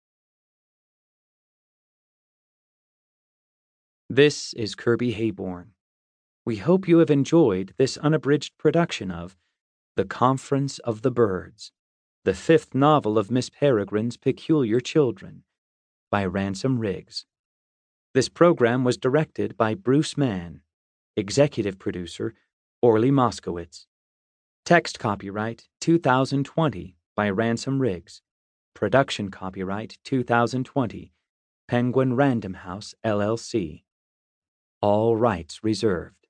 This is Kirby Hayborn. We hope you have enjoyed this unabridged production of The Conference of the Birds, the fifth novel of Miss Peregrine's Peculiar Children, by Ransom Riggs. This program was directed by Bruce Mann, executive producer Orly Moskowitz. Text copyright two thousand twenty by Ransom Riggs. Production copyright two thousand twenty, Penguin Random House, L L C. All rights reserved.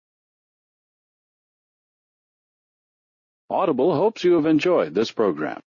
Audible hopes you have enjoyed this program.